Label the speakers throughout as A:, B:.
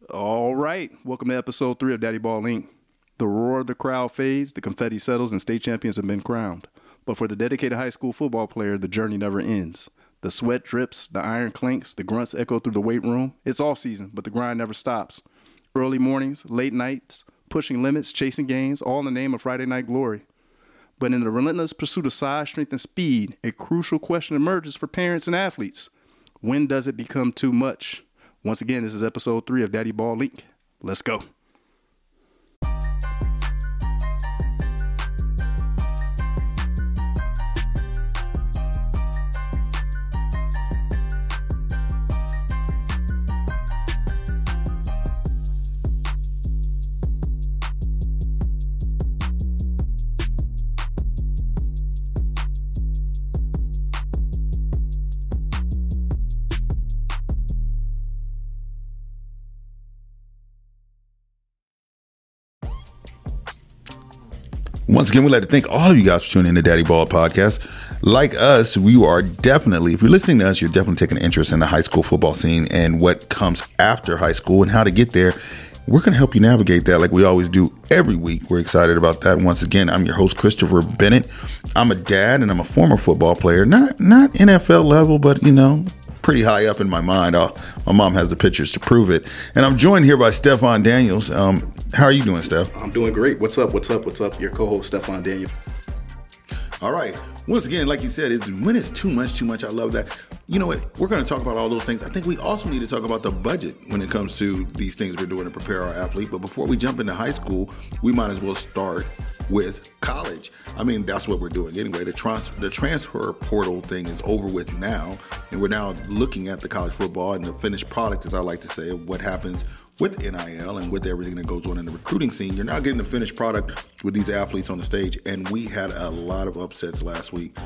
A: All right. Welcome to episode 3 of Daddy Ball Inc. The roar of the crowd fades, the confetti settles, and state champions have been crowned. But for the dedicated high school football player, the journey never ends. The sweat drips, the iron clinks, the grunts echo through the weight room. It's off season, but the grind never stops. Early mornings, late nights, pushing limits, chasing gains, all in the name of Friday Night Glory. But in the relentless pursuit of size, strength, and speed, a crucial question emerges for parents and athletes. When does it become too much? Once again, this is episode 3 of Daddy Ball Inc. Let's go.
B: Once again, we'd like to thank all of you guys for tuning in to Daddy Ball Podcast. Like us, you are definitely, if you're listening to us, you're definitely taking an interest in the high school football scene and what comes after high school and how to get there. We're going to help you navigate that like we always do every week. We're excited about that. Once again, I'm your host, Christopher Bennett. I'm a dad and I'm a former football player. Not NFL level, but, pretty high up in my mind. My mom has the pictures to prove it. And I'm joined here by Stephon Daniels. How are you doing, Steph?
A: I'm doing great. What's up? Your co-host, Stephon Daniels.
B: All right. Once again, like you said, when it's too much, I love that. You know what? We're going to talk about all those things. I think we also need to talk about the budget when it comes to these things we're doing to prepare our athlete. But before we jump into high school, we might as well start with college. I mean, that's what we're doing anyway. The transfer portal thing is over with now, and we're now looking at the college football and the finished product, as I like to say, of what happens with NIL and with everything that goes on in the recruiting scene. You're now getting the finished product with these athletes on the stage, and we had a lot of upsets last week.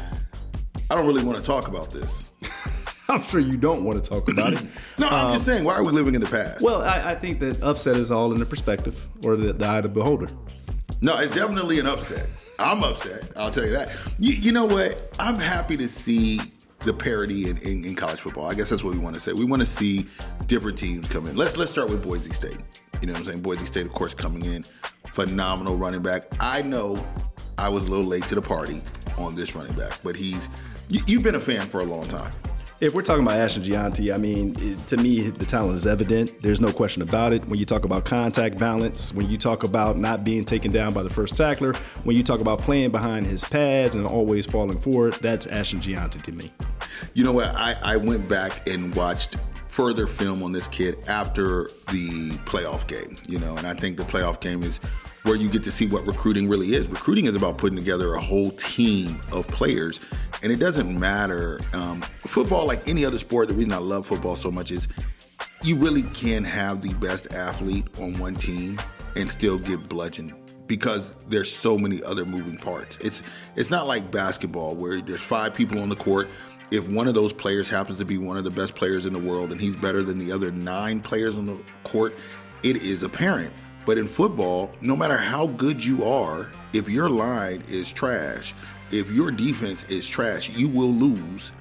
B: I don't really want to talk about this.
A: I'm sure you don't want to talk about it.
B: No, I'm just saying, why are we living in the past?
A: Well, I think that upset is all in the perspective or the eye of the beholder.
B: No, it's definitely an upset. I'm upset. I'll tell you that. You know what? I'm happy to see the parity in college football. I guess that's what we want to say. We want to see different teams come in. Let's start with Boise State. You know what I'm saying? Boise State, of course, coming in. Phenomenal running back. I know I was a little late to the party on this running back, but you've been a fan for a long time.
A: If we're talking about Ashton Gianti, I mean, to me, the talent is evident. There's no question about it. When you talk about contact balance, when you talk about not being taken down by the first tackler, when you talk about playing behind his pads and always falling forward, that's Ashton Gianti to me.
B: You know what? I went back and watched further film on this kid after the playoff game, and I think the playoff game is where you get to see what recruiting really is. Recruiting is about putting together a whole team of players, and it doesn't matter. Football, like any other sport, the reason I love football so much is you really can have the best athlete on one team and still get bludgeoned because there's so many other moving parts. It's not like basketball where there's 5 people on the court. If one of those players happens to be one of the best players in the world and he's better than the other 9 players on the court, it is apparent. But in football, no matter how good you are, if your line is trash, if your defense is trash, you will lose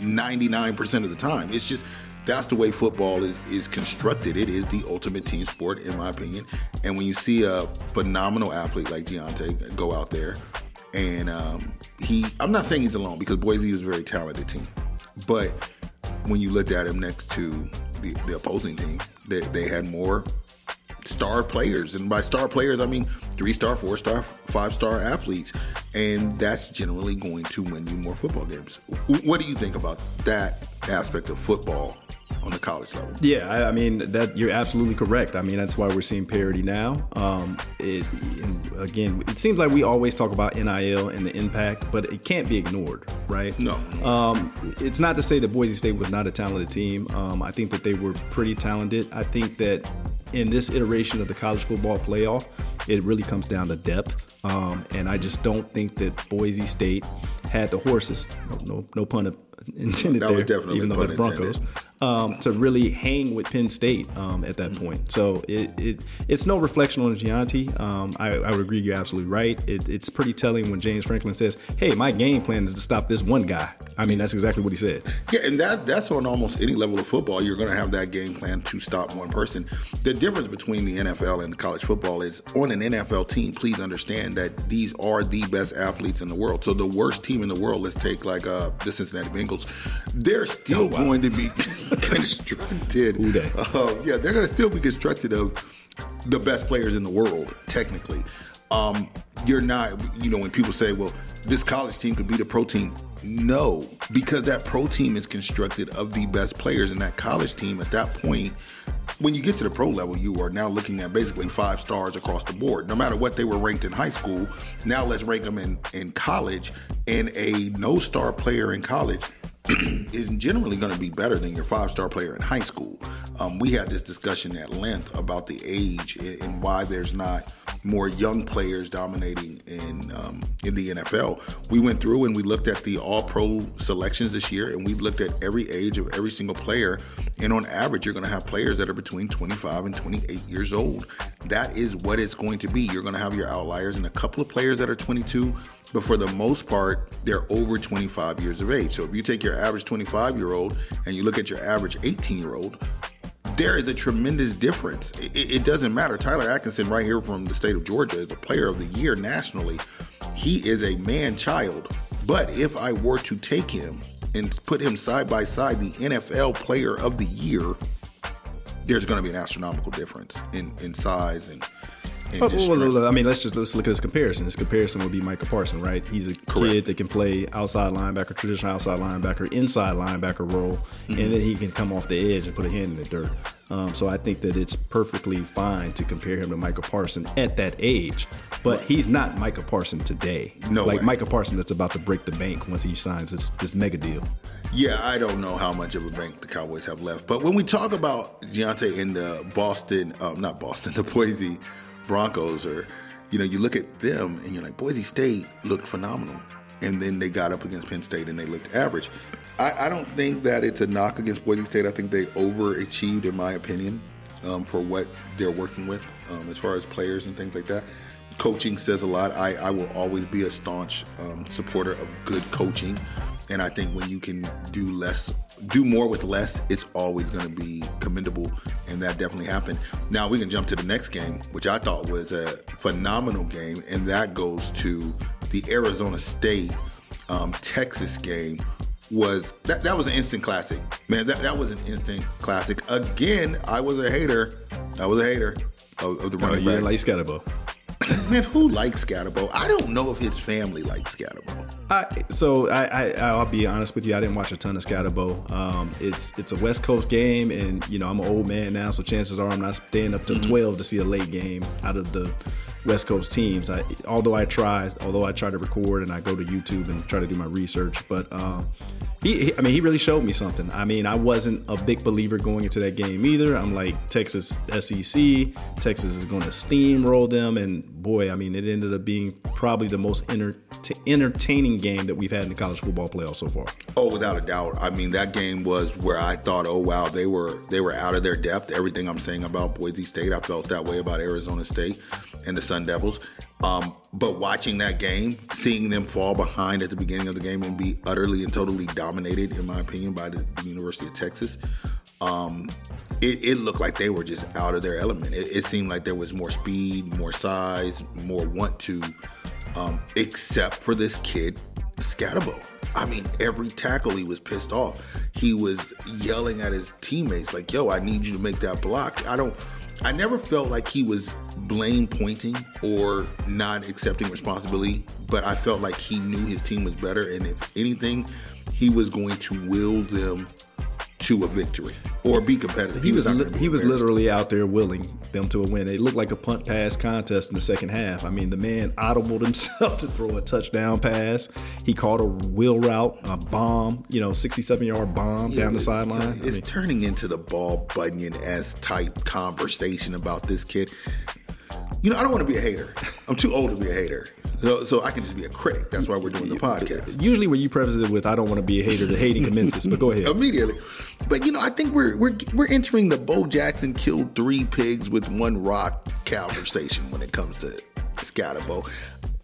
B: 99% of the time. It's just, that's the way football is constructed. It is the ultimate team sport, in my opinion. And when you see a phenomenal athlete like Gianti go out there, and I'm not saying he's alone because Boise is a very talented team. But when you looked at him next to the opposing team, they had more star players, and by star players I mean 3-star, 4-star, 5-star athletes, and that's generally going to win you more football games. What do you think about that aspect of football on the college level?
A: Yeah, I mean that you're absolutely correct. I mean that's why we're seeing parity now. It seems like we always talk about NIL and the impact, but it can't be ignored, right?
B: No.
A: It's not to say that Boise State was not a talented team. I think that they were pretty talented. I think that in this iteration of the college football playoff, it really comes down to depth. And I just don't think that Boise State had the horses, no pun intended
B: that
A: there,
B: was definitely
A: even though the Broncos, to really hang with Penn State at that point. So it's no reflection on Gianti. I would agree, you're absolutely right. It's pretty telling when James Franklin says, hey, my game plan is to stop this one guy. I mean, that's exactly what he said.
B: Yeah, and that's on almost any level of football. You're going to have that game plan to stop one person. The difference between the NFL and college football is on an NFL team, please understand that these are the best athletes in the world. So the worst team in the world, let's take like the Cincinnati Bengals, they're still going to be constructed. They're going to still be constructed of the best players in the world, technically. You're not, when people say, well, this college team could beat a pro team. No, because that pro team is constructed of the best players, and that college team at that point, when you get to the pro level, you are now looking at basically 5 stars across the board. No matter what they were ranked in high school, now let's rank them in college, and a no-star player in college is generally going to be better than your 5-star player in high school. We had this discussion at length about the age and why there's not more young players dominating in the NFL. We went through and we looked at the all-pro selections this year, and we looked at every age of every single player. And on average, you're going to have players that are between 25 and 28 years old. That is what it's going to be. You're going to have your outliers and a couple of players that are 22, but for the most part, they're over 25 years of age. So if you take your average 25-year-old and you look at your average 18-year-old, there is a tremendous difference. It doesn't matter. Tyler Atkinson, right here from the state of Georgia, is a player of the year nationally. He is a man-child. But if I were to take him and put him side by side, the NFL player of the year, there's going to be an astronomical difference in size and
A: I mean, let's look at this comparison. This comparison would be Micah Parsons, right? He's a kid that can play outside linebacker, traditional outside linebacker, inside linebacker role, and then he can come off the edge and put a hand in the dirt. So I think that it's perfectly fine to compare him to Micah Parsons at that age, but he's not Micah Parsons today.
B: No way.
A: Micah Parsons that's about to break the bank once he signs this mega deal.
B: Yeah, I don't know how much of a bank the Cowboys have left, but when we talk about Deontay in the the Boise Broncos, or you look at them and you're like, Boise State looked phenomenal, and then they got up against Penn State and they looked average. I don't think that it's a knock against Boise State. I think they overachieved, in my opinion, for what they're working with as far as players and things like that. Coaching says a lot. I will always be a staunch supporter of good coaching, and I think when you can do more with less, it's always going to be commendable, and that definitely happened. Now we can jump to the next game, which I thought was a phenomenal game, and that goes to the Arizona State Texas game. That was an instant classic, man. That was an instant classic. Again, I was a hater of the running back.
A: You like Scatterbo.
B: Man, who likes Scatterbo? I don't know if his family likes Scatterbo.
A: I'll be honest with you. I didn't watch a ton of Scatterbo. It's a West Coast game, and I'm an old man now, so chances are I'm not staying up till 12 to see a late game out of the West Coast teams. Although I try to record and I go to YouTube and try to do my research, but he really showed me something. I mean, I wasn't a big believer going into that game either. I'm like, Texas SEC, Texas is going to steamroll them, and boy, I mean, it ended up being probably the most entertaining game that we've had in the college football playoff so far.
B: Oh, without a doubt. I mean, that game was where I thought, oh wow, they were out of their depth. Everything I'm saying about Boise State, I felt that way about Arizona State and the Sun Devils. But watching that game, seeing them fall behind at the beginning of the game and be utterly and totally dominated, in my opinion, by the University of Texas, it looked like they were just out of their element. It seemed like there was more speed, more size, more want to, except for this kid, Scatterbo. I mean, every tackle he was pissed off. He was yelling at his teammates like, yo, I need you to make that block. I never felt like he was blame pointing or not accepting responsibility, but I felt like he knew his team was better, and if anything, he was going to will them to a victory or be competitive.
A: He was literally out there willing them to a win. It looked like a punt pass contest in the second half. I mean, the man audibled himself to throw a touchdown pass. He caught a wheel route, a bomb, 67-yard bomb down the sideline.
B: It's turning into the Ball Bunyan-esque type conversation about this kid. I don't want to be a hater. I'm too old to be a hater. So I can just be a critic. That's why we're doing the podcast.
A: Usually when you preface it with, I don't want to be a hater, the hating commences, but go ahead.
B: Immediately. But, I think we're entering the Bo Jackson killed 3 pigs with 1 rock conversation when it comes to Scatterbo.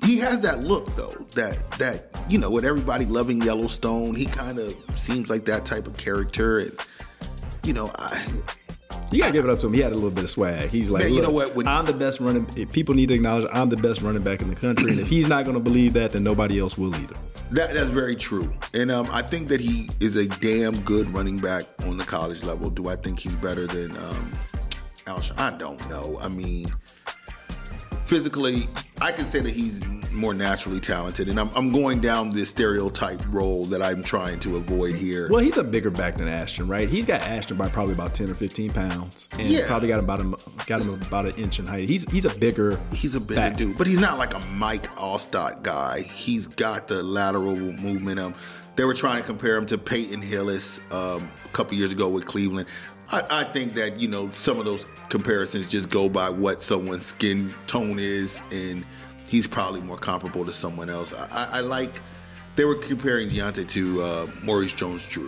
B: He has that look, though, that with everybody loving Yellowstone, he kind of seems like that type of character. And, you
A: gotta give it up to him. He had a little bit of swag. He's like,
B: man, you know what?
A: I'm the best running. People need to acknowledge I'm the best running back in the country, and if he's not going to believe that, then nobody else will either.
B: That's very true, and I think that he is a damn good running back on the college level. Do I think he's better than Alshon? I don't know. I mean, physically, I can say that he's more naturally talented, and I'm going down this stereotype role that I'm trying to avoid here.
A: Well, he's a bigger back than Ashton, right? He's got Ashton by probably about 10 or 15 pounds, and probably got him about an inch in height. He's a bigger back.
B: Dude, but he's not like a Mike Allstott guy. He's got the lateral movement. They were trying to compare him to Peyton Hillis a couple years ago with Cleveland. I think that, some of those comparisons just go by what someone's skin tone is, and he's probably more comparable to someone else. I like, they were comparing Deontay to Maurice Jones-Drew.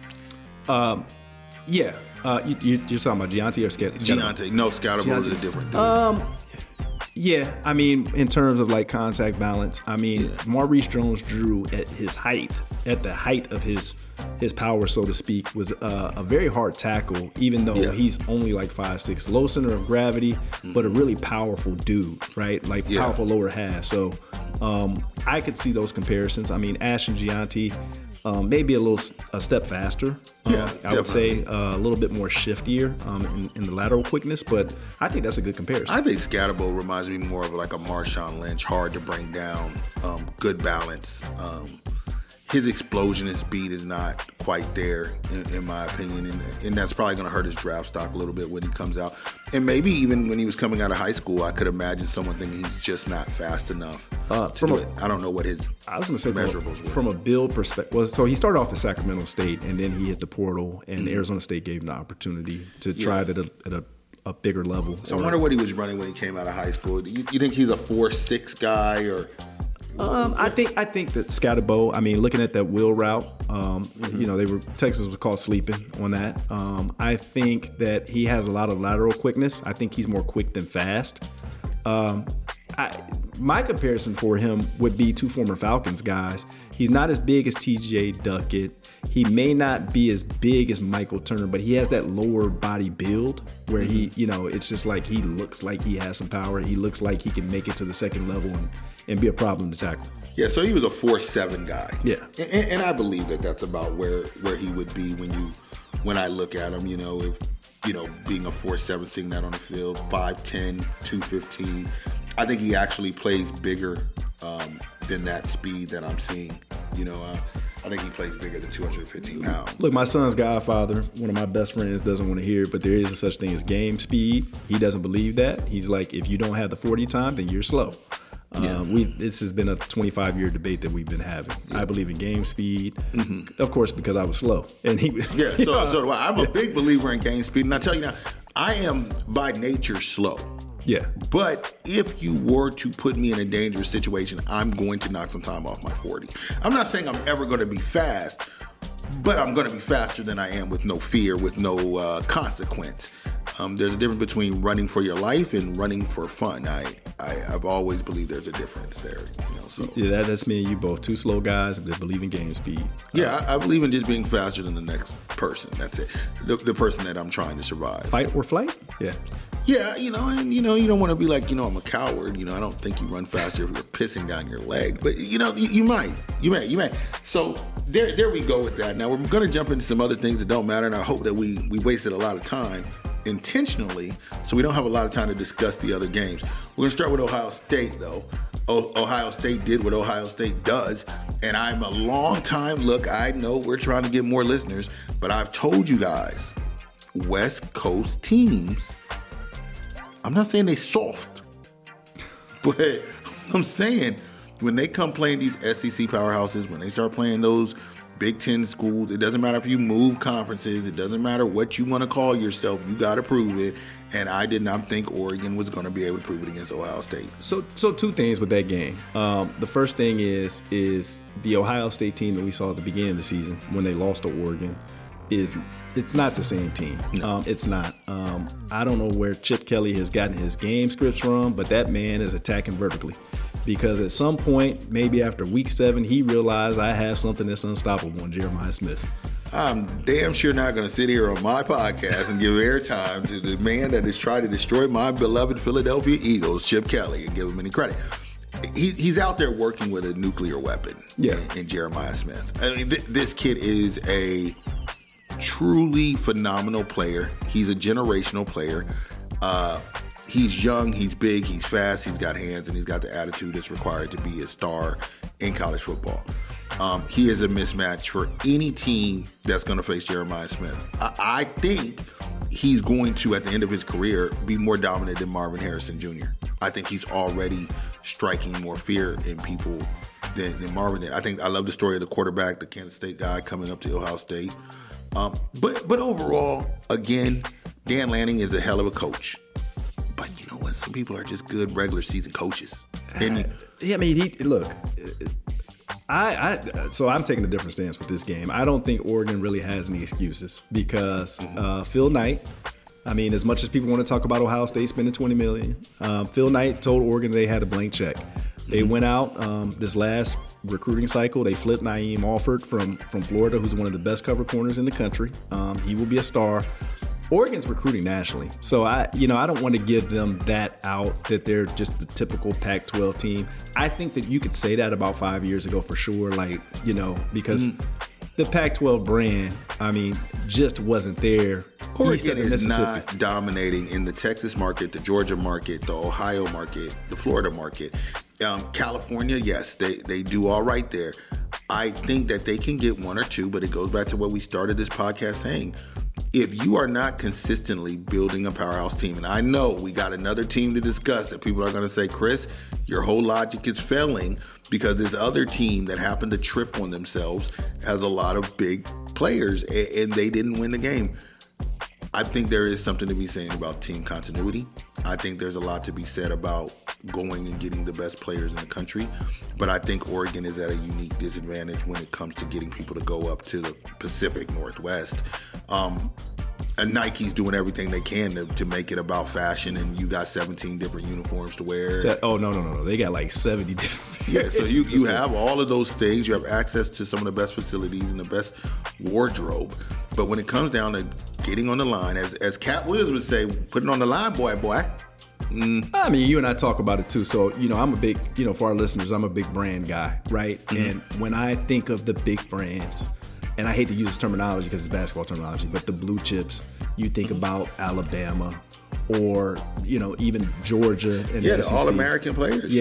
B: You're
A: talking about Deontay or Scatterbo?
B: Deontay. No, Scatterbo is a different dude.
A: Yeah, I mean, in terms of like contact balance, I mean, Maurice Jones-Drew at the height of his power, so to speak, was a very hard tackle, even though he's only like 5'6", low center of gravity, but a really powerful dude, right? Like powerful lower half. So I could see those comparisons. I mean, Ash and Deontay, maybe a step faster. I would say a little bit more shiftier in the lateral quickness, but I think that's a good comparison.
B: I think Scatterbo reminds me more of like a Marshawn Lynch, hard to bring down, good balance. His explosion and speed is not quite there, in my opinion, and that's probably going to hurt his draft stock a little bit when he comes out. And maybe even when he was coming out of high school, I could imagine someone thinking he's just not fast enough to do it. I don't know what his measurables were.
A: From a build perspective, well, so he started off at Sacramento State, and then he hit the portal, and Arizona State gave him the opportunity to try it at a bigger level.
B: So I wonder what he was running when he came out of high school. You think he's a 4.6 guy or?
A: I think that Scatterbo, I mean, looking at that wheel route, Texas was called sleeping on that. I think that he has a lot of lateral quickness. I think he's more quick than fast. My comparison for him would be two former Falcons guys. He's not as big as TJ Duckett. He may not be as big as Michael Turner, but he has that lower body build where he, it's just like he looks like he has some power. He looks like he can make it to the second level and be a problem to tackle.
B: Yeah, so he was a 4.7 guy.
A: Yeah.
B: And I believe that that's about where he would be when I look at him, if, being a 4.7, seeing that on the field, 5'10", 215. I think he actually plays bigger than that speed that I'm seeing. I think he plays bigger than 215 pounds.
A: Look, my son's godfather, one of my best friends, doesn't want to hear it, but there is a such thing as game speed. He doesn't believe that. He's like, if you don't have the 40 time, then you're slow. This has been a 25-year debate that we've been having. Yeah. I believe in game speed, of course, because I was slow. And so
B: do I. I'm a big believer in game speed, and I tell you now, I am by nature slow.
A: Yeah.
B: But if you were to put me in a dangerous situation, I'm going to knock some time off my 40. I'm not saying I'm ever going to be fast, but I'm going to be faster than I am with no fear, with no consequence. There's a difference between running for your life and running for fun. I've always believed there's a difference there. So.
A: Yeah, that's me and you both. Two slow guys that believe in game speed.
B: Yeah, I believe in just being faster than the next person. That's it. The person that I'm trying to survive.
A: Fight or flight? Yeah.
B: Yeah, you don't want to be like, I'm a coward. I don't think you run faster if you're pissing down your leg. But, you might. You may. So there we go with that. Now, we're going to jump into some other things that don't matter, and I hope that we wasted a lot of time intentionally, so we don't have a lot of time to discuss the other games. We're going to start with Ohio State, though. Ohio State did what Ohio State does, and I'm a long time. Look, I know we're trying to get more listeners, but I've told you guys, West Coast teams, I'm not saying they soft, but I'm saying when they come playing these SEC powerhouses, when they start playing those Big Ten schools, it doesn't matter if you move conferences, it doesn't matter what you want to call yourself, you got to prove it. And I did not think Oregon was going to be able to prove it against Ohio State.
A: So two things with that game. The first thing is the Ohio State team that we saw at the beginning of the season when they lost to Oregon. It's not the same team.
B: No.
A: It's not. I don't know where Chip Kelly has gotten his game scripts from, but that man is attacking vertically. because at some point, maybe after week 7, he realized I have something that's unstoppable in Jeremiah Smith.
B: I'm damn sure not going to sit here on my podcast and give airtime to the man that has tried to destroy my beloved Philadelphia Eagles, Chip Kelly, and give him any credit. He's out there working with a nuclear weapon in Jeremiah Smith. I mean, this kid is a truly phenomenal player. He's a generational player. He's young, he's big, he's fast, he's got hands, and he's got the attitude that's required to be a star in college football. He is a mismatch for any team that's going to face Jeremiah Smith. I think he's going to, at the end of his career, be more dominant than Marvin Harrison Jr. I think he's already striking more fear in people than Marvin did. I love the story of the quarterback, the Kansas State guy coming up to Ohio State. But overall, again, Dan Lanning is a hell of a coach. But you know what? Some people are just good regular season coaches.
A: So I'm taking a different stance with this game. I don't think Oregon really has any excuses because Phil Knight, I mean, as much as people want to talk about Ohio State spending $20 million, Phil Knight told Oregon they had a blank check. They went out this last recruiting cycle. They flipped Naeem Alford from Florida, who's one of the best cover corners in the country. He will be a star. Oregon's recruiting nationally. So I don't want to give them that out that they're just the typical Pac-12 team. I think that you could say that about 5 years ago for sure, because the Pac-12 brand, I mean, just wasn't there.
B: Oregon is not dominating in the Texas market, the Georgia market, the Ohio market, the Florida market. California, yes, they do all right there. I think that they can get one or two, but it goes back to what we started this podcast saying. If you are not consistently building a powerhouse team, and I know we got another team to discuss that people are going to say, Chris, your whole logic is failing because this other team that happened to trip on themselves has a lot of big players and they didn't win the game. I think there is something to be saying about team continuity. I think there's a lot to be said about going and getting the best players in the country. But I think Oregon is at a unique disadvantage when it comes to getting people to go up to the Pacific Northwest. And Nike's doing everything they can to make it about fashion, and you got 17 different uniforms to wear.
A: No. They got like 70 different.
B: Yeah, so you have all of those things. You have access to some of the best facilities and the best wardrobe. But when it comes down to getting on the line, as Cat Williams would say, putting on the line, boy.
A: I mean, you and I talk about it too. So, I'm a big, for our listeners, I'm a big brand guy, right? And when I think of the big brands, and I hate to use this terminology because it's basketball terminology, but the blue chips, you think about Alabama or, even Georgia. And
B: the All-American players.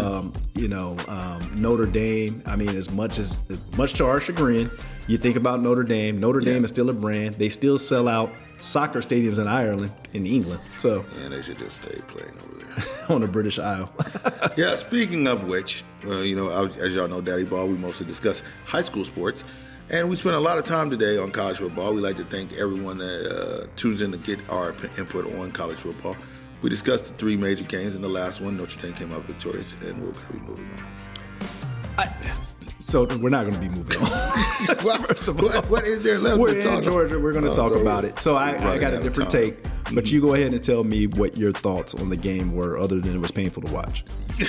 A: Notre Dame. I mean, as much to our chagrin, you think about Notre Dame. Notre Dame is still a brand. They still sell out soccer stadiums in Ireland, in England. So
B: they should just stay playing over there.
A: On the British Isle.
B: Yeah, speaking of which, as y'all know, Daddy Ball, we mostly discuss high school sports. And we spent a lot of time today on college football. We like to thank everyone that tunes in to get our input on college football. We discussed the 3 major games. In the last one, Notre Dame came out victorious, and we're going to be moving on.
A: So we're not going to be moving on. First of all,
B: what is there left
A: we're
B: to talk
A: in Georgia. We're going to talk about it. So I got a different take, but you go ahead and tell me what your thoughts on the game were, other than it was painful to watch.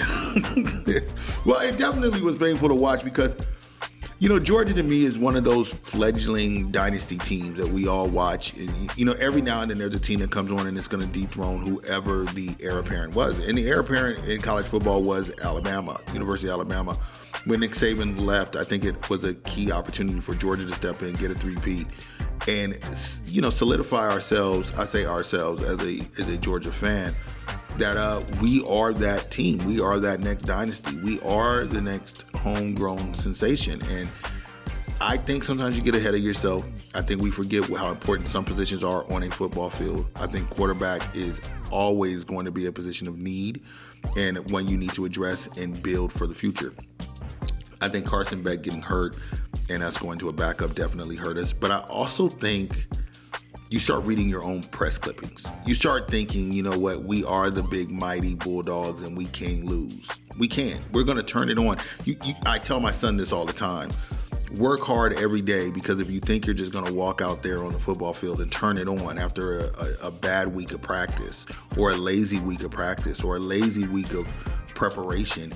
B: Well, it definitely was painful to watch because, Georgia to me is one of those fledgling dynasty teams that we all watch. And, every now and then there's a team that comes on and it's going to dethrone whoever the heir apparent was. And the heir apparent in college football was Alabama, University of Alabama. When Nick Saban left, I think it was a key opportunity for Georgia to step in, get a 3-peat, and solidify ourselves. I say ourselves as a Georgia fan, that we are that team. We are that next dynasty. We are the next homegrown sensation. And I think sometimes you get ahead of yourself. I think we forget how important some positions are on a football field. I think quarterback is always going to be a position of need and one you need to address and build for the future. I think Carson Beck getting hurt and us going to a backup definitely hurt us. But I also think you start reading your own press clippings. You start thinking, you know what, we are the big mighty Bulldogs and we can't lose. We can't. We're going to turn it on. I tell my son this all the time. Work hard every day, because if you think you're just going to walk out there on the football field and turn it on after a bad week of practice or a lazy week of practice or a lazy week of preparation,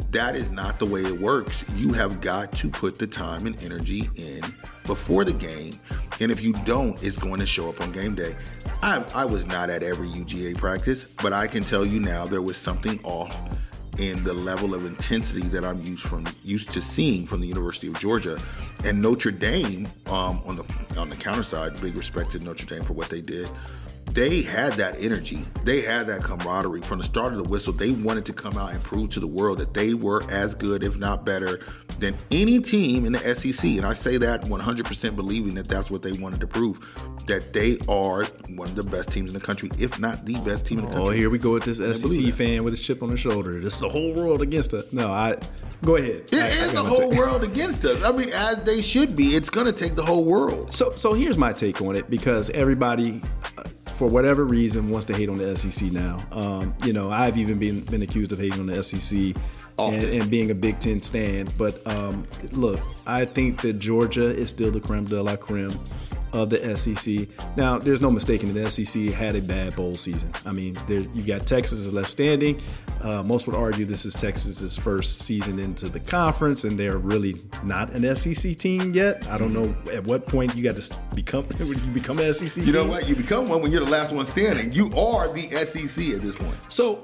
B: That is not the way it works. You have got to put the time and energy in before the game. And if you don't, it's going to show up on game day. I was not at every UGA practice, but I can tell you now there was something off in the level of intensity that I'm used to seeing from the University of Georgia. And Notre Dame, on the counter side, big respect to Notre Dame for what they did. They had that energy. They had that camaraderie. From the start of the whistle, they wanted to come out and prove to the world that they were as good, if not better, than any team in the SEC. And I say that 100% believing that that's what they wanted to prove, that they are one of the best teams in the country, if not the best team in the country.
A: Oh, here we go with this SEC fan with his chip on his shoulder. This is the whole world against us. No, go ahead.
B: It is the whole world against us. I mean, as they should be. It's going to take the whole world.
A: So here's my take on it, because everybody, for whatever reason, wants to hate on the SEC now. I've even been accused of hating on the SEC and being a Big Ten stan. But look, I think that Georgia is still the creme de la creme of the SEC. Now, there's no mistaking that the SEC had a bad bowl season. I mean, you got Texas is left standing. Most would argue this is Texas's first season into the conference, and they're really not an SEC team yet. I don't know at what point you got to become an SEC team.
B: You know what? You become one when you're the last one standing. You are the SEC at this point.
A: So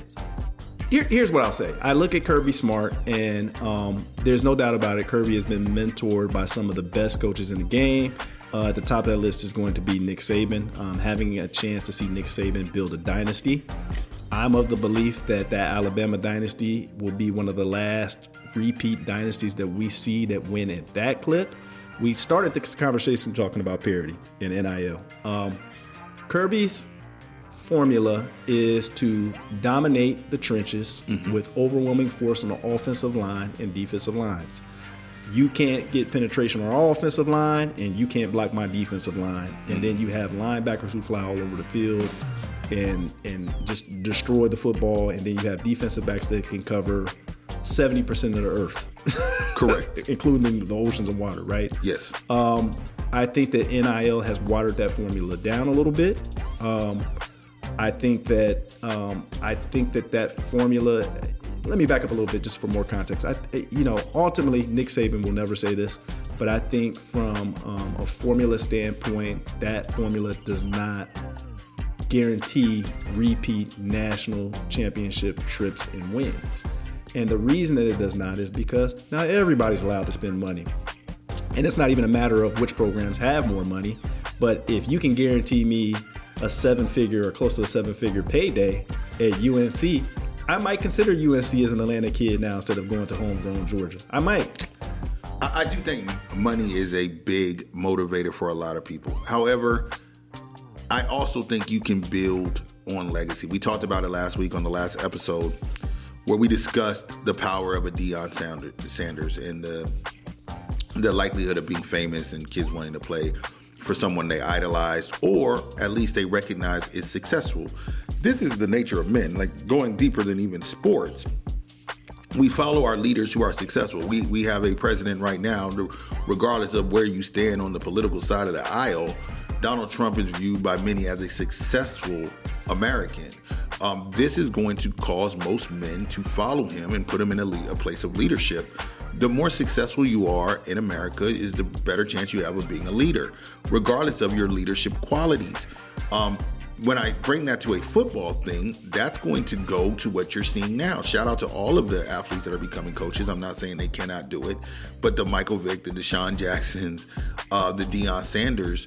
A: here's what I'll say. I look at Kirby Smart, and there's no doubt about it. Kirby has been mentored by some of the best coaches in the game. At the top of that list is going to be Nick Saban. Having a chance to see Nick Saban build a dynasty. I'm of the belief that Alabama dynasty will be one of the last repeat dynasties that we see that win at that clip. We started this conversation talking about parity in NIL. Kirby's formula is to dominate the trenches with overwhelming force on the offensive line and defensive lines. You can't get penetration on our offensive line, and you can't block my defensive line. And then you have linebackers who fly all over the field and just destroy the football. And then you have defensive backs that can cover 70% of the earth.
B: Correct.
A: Including the oceans of water, right?
B: Yes.
A: I think that NIL has watered that formula down a little bit. I think that that formula. Let me back up a little bit just for more context. Ultimately, Nick Saban will never say this, but I think from a formula standpoint, that formula does not guarantee repeat national championship trips and wins. And the reason that it does not is because not everybody's allowed to spend money. And it's not even a matter of which programs have more money, but if you can guarantee me a 7-figure or close to a 7-figure payday at UNC, I might consider UNC as an Atlanta kid now instead of going to homegrown Georgia. I might.
B: I do think money is a big motivator for a lot of people. However, I also think you can build on legacy. We talked about it last week on the last episode where we discussed the power of a Deion Sanders and the likelihood of being famous and kids wanting to play for someone they idolized or at least they recognize is successful. This is the nature of men, like going deeper than even sports. We follow our leaders who are successful. We have a president right now, regardless of where you stand on the political side of the aisle, Donald Trump is viewed by many as a successful American. This is going to cause most men to follow him and put him in a place of leadership. The more successful you are in America is the better chance you have of being a leader, regardless of your leadership qualities. When I bring that to a football thing, that's going to go to what you're seeing now. Shout out to all of the athletes that are becoming coaches. I'm not saying they cannot do it, but the Michael Vick, the Deshaun Jacksons, the Deion Sanders,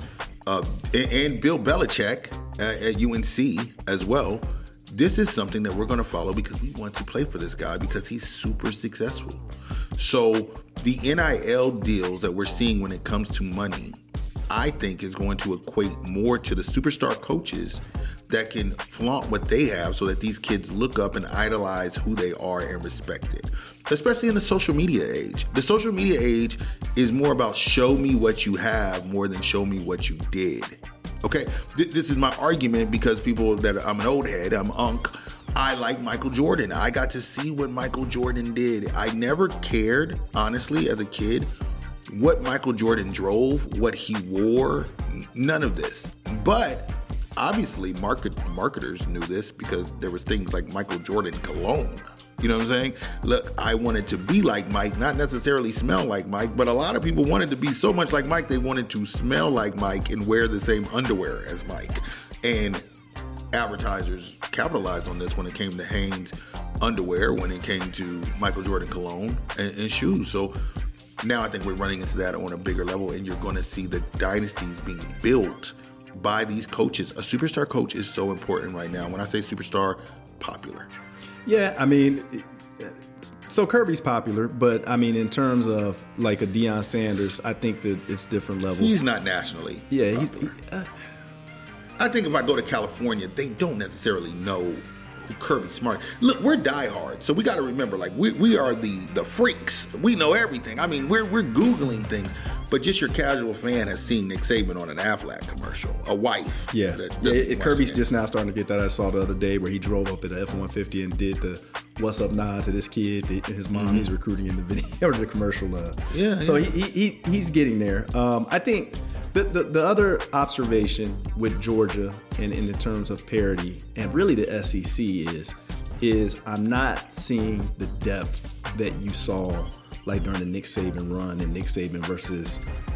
B: and Bill Belichick at UNC as well. This is something that we're going to follow because we want to play for this guy because he's super successful. So the NIL deals that we're seeing when it comes to money, I think is going to equate more to the superstar coaches that can flaunt what they have so that these kids look up and idolize who they are and respect it, especially in the social media age. The social media age is more about show me what you have more than show me what you did. Okay, this is my argument because I'm an old head, I'm Unc. I like Michael Jordan. I got to see what Michael Jordan did. I never cared, honestly, as a kid, what Michael Jordan drove, what he wore, none of this. But obviously marketers knew this because there was things like Michael Jordan cologne. You know what I'm saying? Look, I wanted to be like Mike, not necessarily smell like Mike, but a lot of people wanted to be so much like Mike, they wanted to smell like Mike and wear the same underwear as Mike. And advertisers capitalized on this when it came to Hanes underwear, when it came to Michael Jordan cologne and shoes. So now I think we're running into that on a bigger level, and you're going to see the dynasties being built by these coaches. A superstar coach is so important right now. When I say superstar, popular.
A: Yeah, I mean, so Kirby's popular, but I mean, in terms of like a Deion Sanders, I think that it's different levels.
B: He's not nationally.
A: Yeah,
B: popular. I think if I go to California, they don't necessarily know who Kirby Smart. Look, we're diehard, so we got to remember, like we are the freaks. We know everything. I mean, we're Googling things, but just your casual fan has seen Nick Saban on an Aflac commercial, a wife.
A: Yeah, Kirby's just now starting to get that. I saw the other day where he drove up in the F-150 and did the "What's up, nod" to this kid, his mom. He's recruiting in the video or the commercial. So he's getting there. I think. The other observation with Georgia and in terms of parity and really the SEC is I'm not seeing the depth that you saw like during the Nick Saban run and Nick Saban versus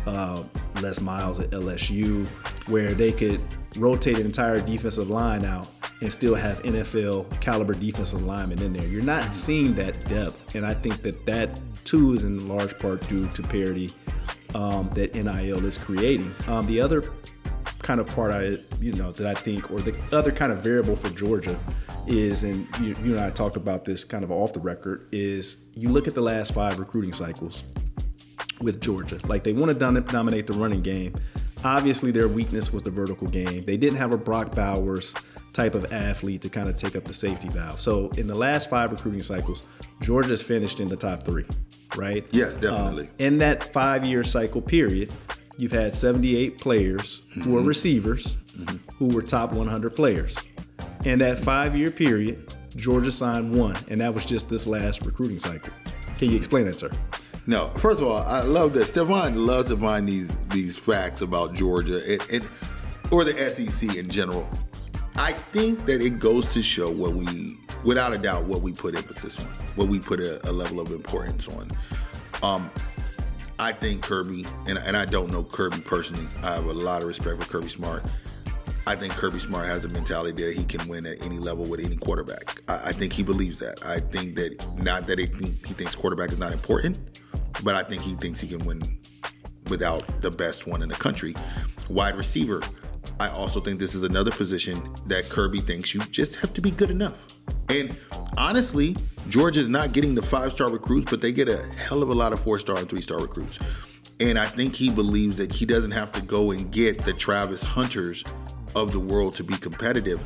A: Les Miles at LSU, where they could rotate an entire defensive line out and still have NFL caliber defensive linemen in there. You're not seeing that depth, and I think that too is in large part due to parity that NIL is creating. The other kind of part that I think, or the other kind of variable for Georgia is, and you and I talked about this kind of off the record, is you look at the last 5 recruiting cycles with Georgia. Like, they want to dominate the running game. Obviously, their weakness was the vertical game. They didn't have a Brock Bowers type of athlete to kind of take up the safety valve. So in the last 5 recruiting cycles, Georgia's finished in the top 3, right?
B: Yes, definitely.
A: In that 5-year cycle period, you've had 78 players who were receivers who were top 100 players. In that 5-year period, Georgia signed 1, and that was just this last recruiting cycle. Can you explain that, sir?
B: No, first of all, I love that. Stephon loves to find these facts about Georgia and or the SEC in general. I think that it goes to show without a doubt, what we put emphasis on, what we put a level of importance on. I think Kirby, and I don't know Kirby personally. I have a lot of respect for Kirby Smart. I think Kirby Smart has a mentality that he can win at any level with any quarterback. I think he believes that. I think that not that he thinks quarterback is not important, but I think he thinks he can win without the best one in the country. Wide receiver, I also think this is another position that Kirby thinks you just have to be good enough. And honestly, Georgia's not getting the 5-star recruits, but they get a hell of a lot of 4-star and 3-star recruits. And I think he believes that he doesn't have to go and get the Travis Hunters of the world to be competitive.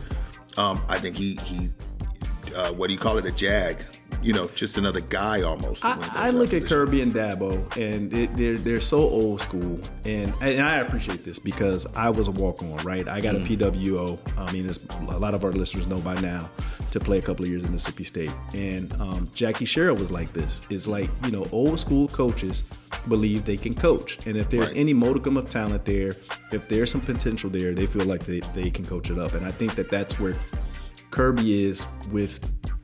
B: I think he what do you call it, a jag? Just another guy almost.
A: I look at Kirby and Dabo, and they're so old school, and I appreciate this because I was a walk-on, right? I got a PWO. I mean, a lot of our listeners know by now, to play a couple of years in Mississippi State. And Jackie Sherrill was like this. It's like, old school coaches believe they can coach. And if there's any modicum of talent there, if there's some potential there, they feel like they can coach it up. And I think that's where Kirby is with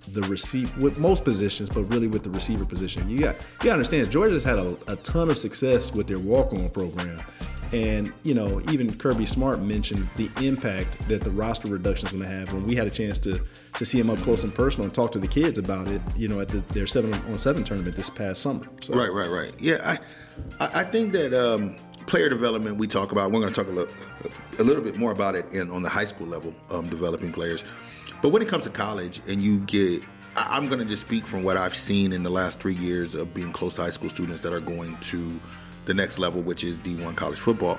A: with most positions, but really with the receiver position. You got to understand, Georgia's had a ton of success with their walk-on program. And, even Kirby Smart mentioned the impact that the roster reduction is going to have. When we had a chance to see him up close and personal and talk to the kids about it, at their 7-on-7 tournament this past summer. So.
B: Right. Yeah, I think that player development we talk about, we're going to talk a little bit more about it on the high school level, developing players. But when it comes to college and I'm going to just speak from what I've seen in the last 3 years of being close to high school students that are going to the next level, which is D1 college football.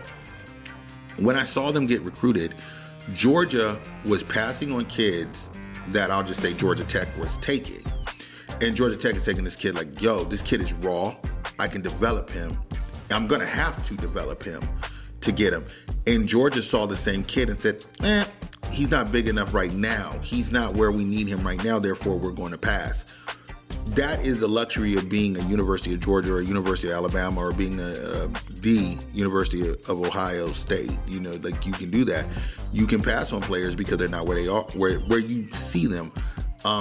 B: When I saw them get recruited, Georgia was passing on kids that I'll just say Georgia Tech was taking. And Georgia Tech is taking this kid like, this kid is raw. I can develop him. I'm going to have to develop him to get him. And Georgia saw the same kid and said, he's not big enough right now. He's not where we need him right now. Therefore, we're going to pass. That is the luxury of being a University of Georgia or a University of Alabama or being the University of Ohio State. Like, you can do that. You can pass on players because they're not where they are, where you see them.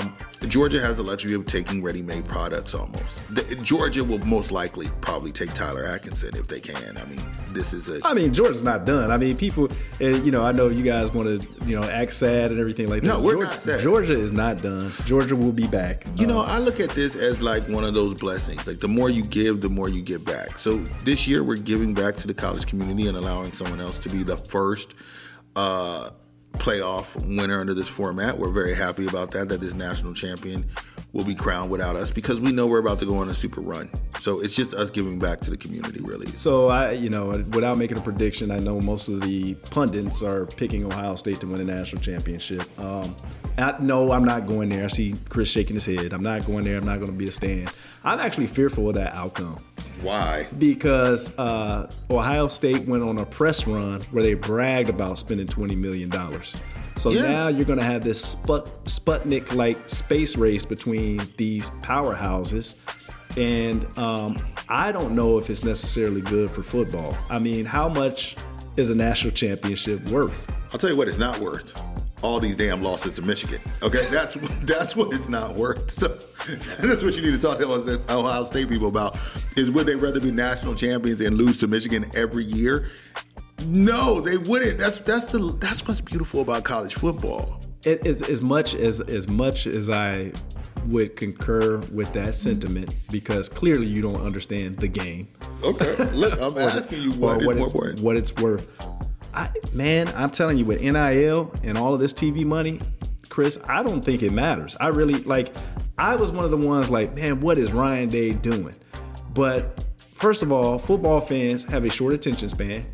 B: Georgia has the luxury of taking ready-made products almost. Georgia will most likely probably take Tyler Atkinson if they can. I mean,
A: Georgia's not done. I mean, people, I know you guys want to, act sad and everything like that.
B: No, we're not sad.
A: Georgia is not done. Georgia will be back.
B: I look at this as like one of those blessings. Like the more you give, the more you get back. So this year we're giving back to the college community and allowing someone else to be the first playoff winner under this format. We're very happy about that this national champion will be crowned without us because we know we're about to go on a super run. So it's just us giving back to the community, really.
A: So without making a prediction, I know most of the pundits are picking Ohio State to win the national championship. No, I'm not going there. I see Chris shaking his head. I'm not going there. I'm not going to be a stand. I'm actually fearful of that outcome.
B: Why?
A: Because Ohio State went on a press run where they bragged about spending $20 million. So now you're going to have this Sputnik-like space race between these powerhouses. And I don't know if it's necessarily good for football. I mean, how much is a national championship worth?
B: I'll tell you what it's not worth. All these damn losses to Michigan. Okay, that's what it's not worth. So that's what you need to talk to Ohio State people about. Is would they rather be national champions and lose to Michigan every year? No, they wouldn't. That's what's beautiful about college football.
A: As much as I would concur with that sentiment, because clearly you don't understand the game.
B: Okay, look, I'm asking you what
A: it's worth. I'm telling you, with NIL and all of this TV money, Chris, I don't think it matters. I really, I was one of the ones man, what is Ryan Day doing? But first of all, football fans have a short attention span.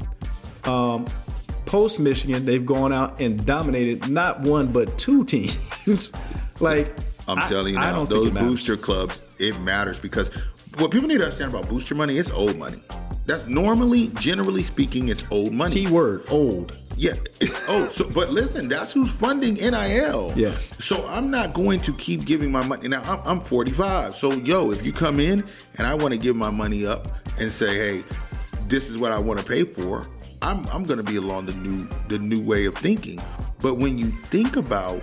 A: Post Michigan, they've gone out and dominated not one but two teams.
B: I'm telling you now, those booster clubs, it matters because what people need to understand about booster money, it's old money. That's generally speaking, it's old money.
A: Keyword, old.
B: Yeah, it's old. So, but listen, that's who's funding NIL.
A: Yeah.
B: So I'm not going to keep giving my money. Now, I'm 45. So, if you come in and I want to give my money up and say, hey, this is what I want to pay for, I'm going to be along the new way of thinking. But when you think about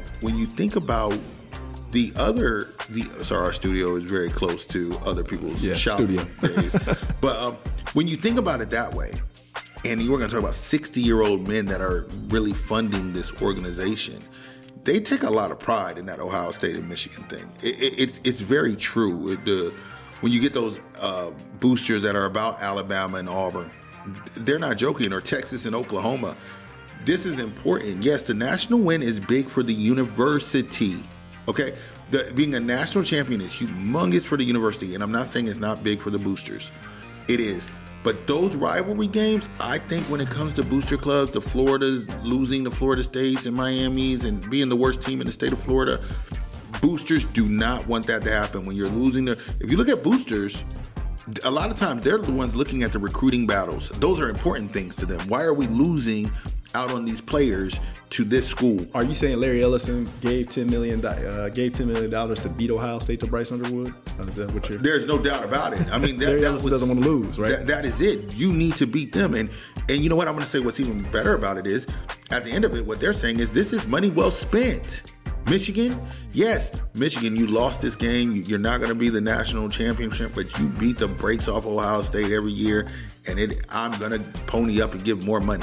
B: our studio is very close to other people's shop days. But when you think about it that way, and you're going to talk about 60-year-old men that are really funding this organization, they take a lot of pride in that Ohio State and Michigan thing. It's very true. When you get those boosters that are about Alabama and Auburn, they're not joking, or Texas and Oklahoma. This is important. Yes, the national win is big for the university. Okay? Being a national champion is humongous for the university, and I'm not saying it's not big for the boosters. It is. But those rivalry games, I think when it comes to booster clubs, the Floridas losing to Florida States and Miamis and being the worst team in the state of Florida, boosters do not want that to happen. When you're losing if you look at boosters, a lot of times they're the ones looking at the recruiting battles. Those are important things to them. Why are we losing out on these players to this school?
A: Are you saying Larry Ellison gave $10 million to beat Ohio State to Bryce Underwood? Is that what you're?
B: There's no doubt about it. I mean,
A: Larry Ellison doesn't want to lose, right?
B: That is it. You need to beat them, and you know what? I'm going to say what's even better about it is, at the end of it, what they're saying is this is money well spent. Michigan, yes, Michigan, you lost this game. You're not going to be the national championship, but you beat the brakes off Ohio State every year, and I'm going to pony up and give more money.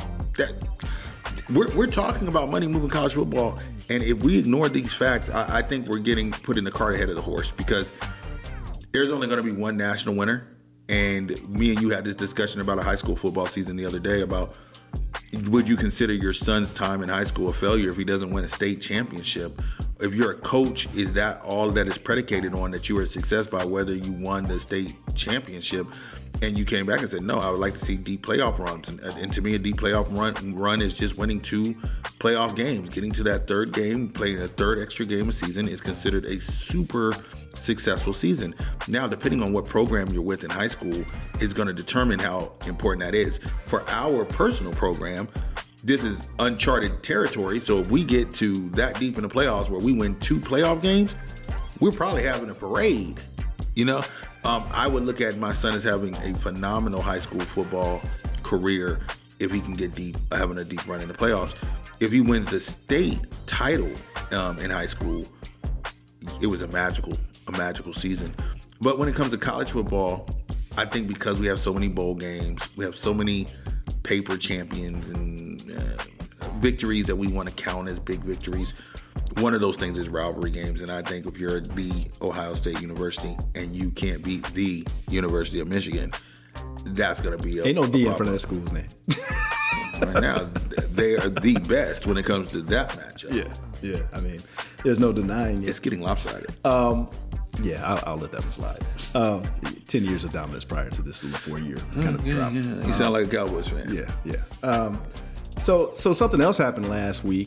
B: We're talking about money moving college football, and if we ignore these facts, I think we're getting put in the cart ahead of the horse, because there's only going to be one national winner. And me and you had this discussion about a high school football season the other day about, would you consider your son's time in high school a failure if he doesn't win a state championship? If you're a coach, is that all that is predicated on, that you were a success by whether you won the state championship? And you came back and said, no, I would like to see deep playoff runs. And to me, a deep playoff run is just winning 2 playoff games. Getting to that third game, playing a third extra game a season is considered a super successful season. Now, depending on what program you're with in high school is going to determine how important that is. For our personal program, this is uncharted territory. So if we get to that deep in the playoffs where we win 2 playoff games, we're probably having a parade. I would look at my son as having a phenomenal high school football career if he can get deep, having a deep run in the playoffs. If he wins the state title in high school, it was a magical season. But when it comes to college football, I think because we have so many bowl games, we have so many paper champions and victories that we want to count as big victories. One of those things is rivalry games, and I think if you're the Ohio State University and you can't beat the University of Michigan, that's going to be
A: ain't no D in front of that school's name.
B: Right now, they are the best when it comes to that matchup.
A: Yeah. I mean, there's no denying it.
B: It's getting lopsided.
A: Yeah, I'll let that one slide. 10 years of dominance prior to this 4-year kind of drop.
B: Yeah. You sound like a Cowboys fan.
A: Yeah. So something else happened last week.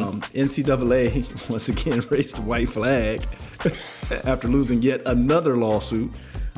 A: NCAA once again raised the white flag after losing yet another lawsuit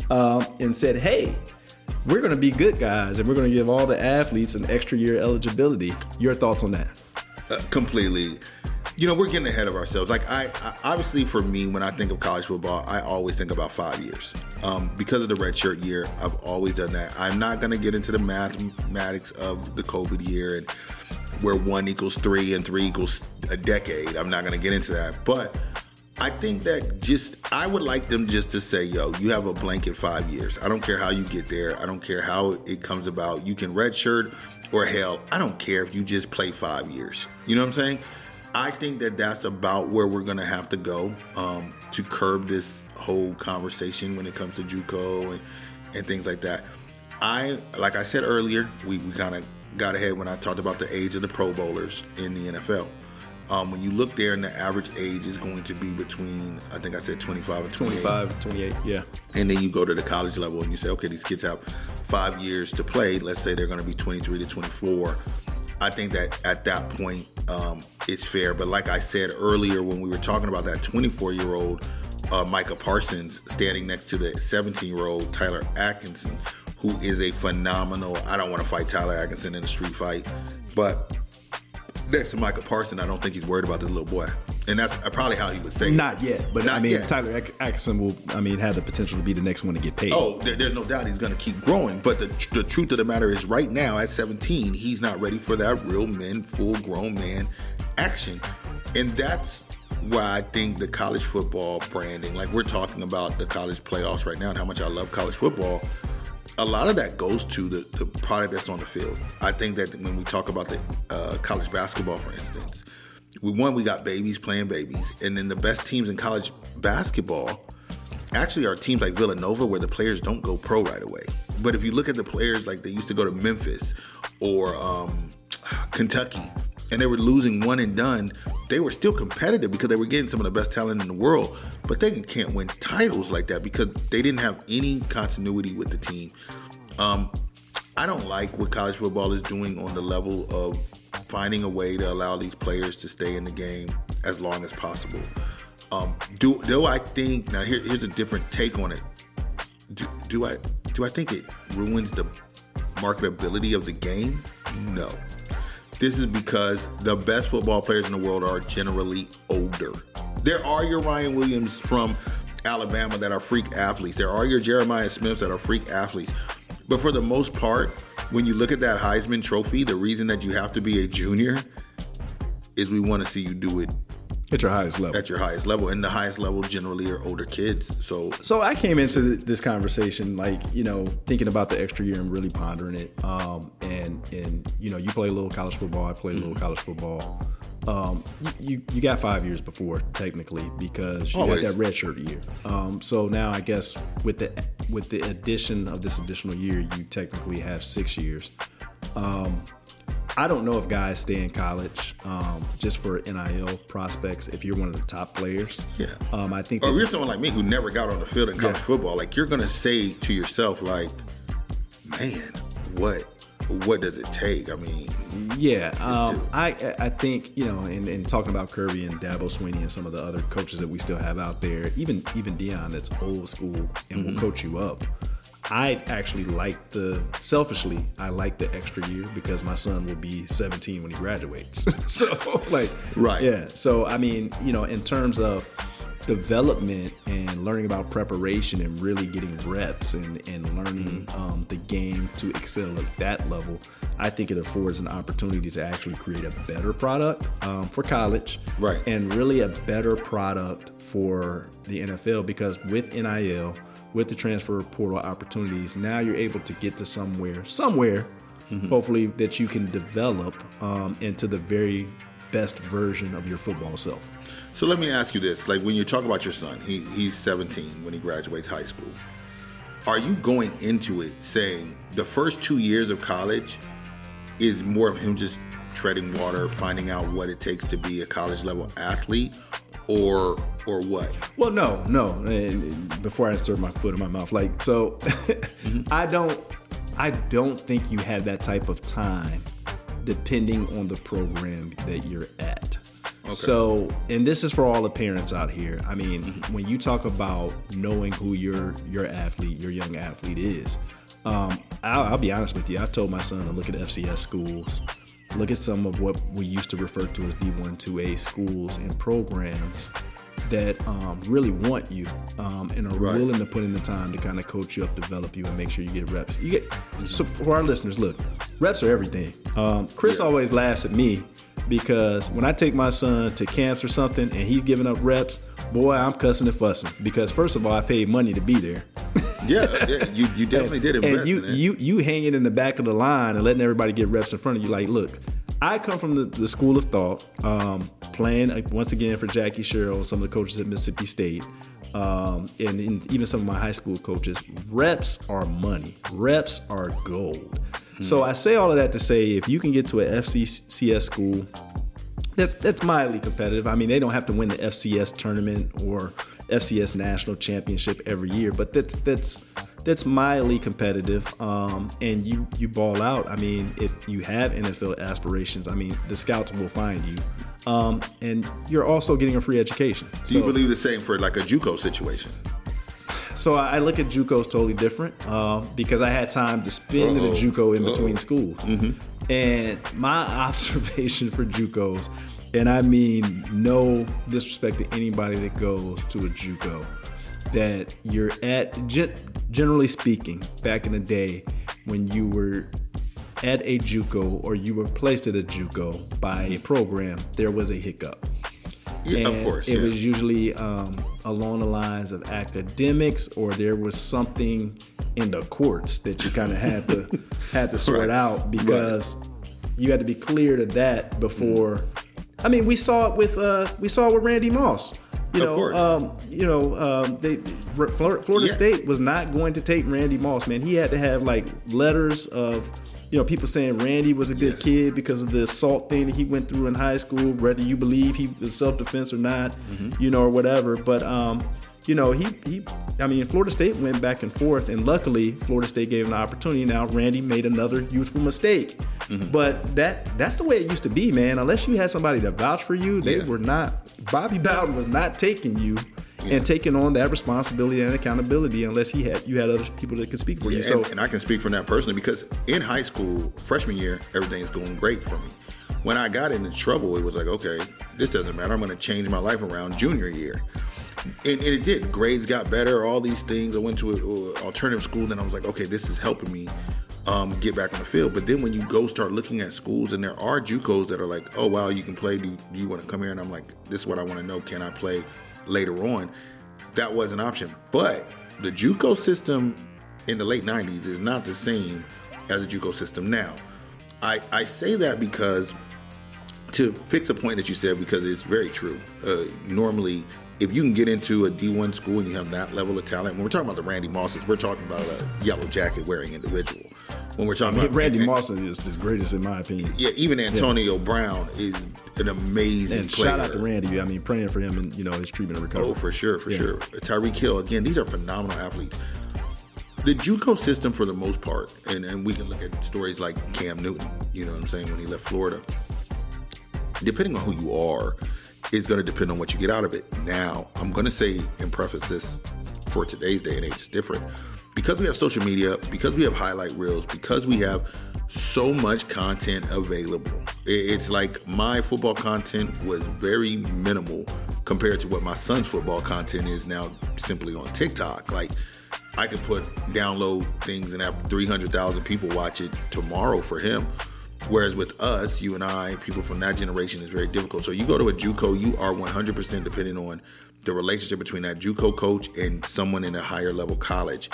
A: and said, hey, we're going to be good guys and we're going to give all the athletes an extra year eligibility. Your thoughts on that?
B: Completely. We're getting ahead of ourselves. Like, I obviously, for me, when I think of college football, I always think about 5 years. Because of the redshirt year, I've always done that. I'm not going to get into the mathematics of the COVID year and where 1 equals 3 and 3 equals a decade. I'm not going to get into that. But I think that I would like them just to say, yo, you have a blanket 5 years. I don't care how you get there. I don't care how it comes about. You can redshirt, or hell, I don't care if you just play 5 years. You know what I'm saying? I think that that's about where we're going to have to go to curb this whole conversation when it comes to JUCO and things like that. Like I said earlier, we kind of got ahead when I talked about the age of the Pro Bowlers in the NFL. When you look there, and the average age is going to be between, I think I said 25 and 28.
A: 25 and 28, yeah. And
B: then you go to the college level and you say, okay, these kids have 5 years to play. Let's say they're going to be 23 to 24. I think that at that point, it's fair. But like I said earlier when we were talking about that 24-year-old Micah Parsons standing next to the 17-year-old Tyler Atkinson, who is a phenomenal, I don't want to fight Tyler Atkinson in a street fight, but next to Micah Parsons, I don't think he's worried about this little boy. And that's probably how he would say
A: Not yet, but
B: Not yet.
A: Tyler Atkinson will, have the potential to be the next one to get paid.
B: Oh, there's no doubt he's going to keep growing. But the truth of the matter is right now at 17, he's not ready for that real men, full-grown man action. And that's why I think the college football branding, like we're talking about the college playoffs right now and how much I love college football, a lot of that goes to the product that's on the field. I think that when we talk about the college basketball, for instance, we got babies playing babies, and then the best teams in college basketball actually are teams like Villanova, where the players don't go pro right away. But if you look at the players, like they used to go to Memphis or Kentucky, and they were losing one and done, they were still competitive because they were getting some of the best talent in the world, but they can't win titles like that because they didn't have any continuity with the team. I don't like what college football is doing on the level of finding a way to allow these players to stay in the game as long as possible. Do I think, now here's a different take on it. Do I think it ruins the marketability of the game? No. This is because the best football players in the world are generally older. There are your Ryan Williams from Alabama that are freak athletes. There are your Jeremiah Smiths that are freak athletes. But for the most part, when you look at that Heisman Trophy, the reason that you have to be a junior is we want to see you do it
A: at your highest level.
B: At your highest level. And the highest level generally are older kids.
A: So I came into this conversation thinking about the extra year and really pondering it. And you play a little college football. I play a little college football. You got 5 years before technically because you got that redshirt year. So now I guess with the addition of this additional year, you technically have 6 years. I don't know if guys stay in college just for NIL prospects if you're one of the top players.
B: Yeah.
A: I think.
B: Or if you're someone like me who never got on the field in college football, like you're gonna say to yourself, like, man, what does it take? I mean,
A: yeah. I think in talking about Kirby and Dabo Swinney and some of the other coaches that we still have out there, even Deion that's old school and will coach you up. I actually selfishly like the extra year because my son will be 17 when he graduates.
B: Right.
A: Yeah. So, I mean, in terms of development and learning about preparation and really getting reps and learning the game to excel at that level, I think it affords an opportunity to actually create a better product for college,
B: right,
A: and really a better product for the NFL, because with NIL, with the transfer portal opportunities, now you're able to get to somewhere, hopefully, that you can develop into the very best version of your football self.
B: So let me ask you this. Like, when you talk about your son, he's 17 when he graduates high school. Are you going into it saying the first 2 years of college is more of him just treading water, finding out what it takes to be a college level athlete, or what?
A: Well, no. And before I insert my foot in my mouth, like, so I don't think you have that type of time depending on the program that you're at. Okay. So, and this is for all the parents out here. I mean, when you talk about knowing who your athlete, your young athlete is, I'll be honest with you. I told my son to look at FCS schools, look at some of what we used to refer to as D1, 2A schools and programs that really want you and are willing to put in the time to kind of coach you up, develop you, and make sure you get reps. So for our listeners, look, reps are everything. Chris always laughs at me because when I take my son to camps or something and he's giving up reps, boy, I'm cussing and fussing because first of all, I paid money to be there.
B: Yeah, you definitely did invest in it.
A: You hanging in the back of the line and letting everybody get reps in front of you. Like, look, I come from the school of thought, playing once again for Jackie Sherrill, some of the coaches at Mississippi State, and even some of my high school coaches. Reps are money. Reps are gold. So I say all of that to say, if you can get to an FCS school, that's mildly competitive. I mean, they don't have to win the FCS tournament or FCS national championship every year, but that's mildly competitive, and you ball out. I mean, if you have NFL aspirations, I mean, the scouts will find you, and you're also getting a free education.
B: Do you believe the same for like a JUCO situation?
A: So I look at JUCOs totally different because I had time to spend at a JUCO in between schools. And my observation for JUCOs, and I mean no disrespect to anybody that goes to a JUCO, that you're at, generally speaking, back in the day when you were at a JUCO or you were placed at a JUCO by a program, there was a hiccup.
B: Yeah, of course.
A: It was usually along the lines of academics, or there was something in the courts that you kind of had to sort out because you had to be clear to that before. I mean, we saw it with Randy Moss. Florida State was not going to take Randy Moss. Man, he had to have like letters of, people saying Randy was a good kid because of the assault thing that he went through in high school, whether you believe he was self-defense or not, or whatever. But, Florida State went back and forth, and luckily Florida State gave him an opportunity. Now Randy made another youthful mistake. But that's the way it used to be, man. Unless you had somebody to vouch for you, they were not. Bobby Bowden was not taking you and taking on that responsibility and accountability unless you had other people that could speak for you. So,
B: and I can speak from that personally because in high school, freshman year, everything's going great for me. When I got into trouble, it was like, okay, this doesn't matter. I'm going to change my life around junior year. And it did. Grades got better, all these things. I went to an alternative school, then I was like, okay, this is helping me get back on the field. But then when you go start looking at schools, and there are JUCOs that are like, oh, wow, you can play. Do you want to come here? And I'm like, this is what I want to know. Can I play later on? That was an option. But the JUCO system in the late 90s is not the same as the JUCO system now. I say that because to fix a point that you said, because it's very true. Normally, if you can get into a D1 school and you have that level of talent, when we're talking about the Randy Mosses, we're talking about a yellow jacket wearing individual. When we're talking about
A: Randy Moss is the greatest in my opinion.
B: Yeah, even Antonio Brown is an amazing player.
A: Shout out to Randy. I mean, praying for him and his treatment and recovery.
B: Oh, for sure. Tyreek Hill, again, these are phenomenal athletes. The JUCO system, for the most part, and we can look at stories like Cam Newton, you know what I'm saying, when he left Florida. Depending on who you are, is going to depend on what you get out of it. Now, I'm going to say and preface this for today's day and age, it's different. Because we have social media, because we have highlight reels, because we have so much content available. It's like my football content was very minimal compared to what my son's football content is now simply on TikTok. Like, I could download things and have 300,000 people watch it tomorrow for him. Whereas with us, you and I, people from that generation, it's very difficult. So you go to a JUCO, you are 100% dependent on the relationship between that JUCO coach and someone in a higher level college.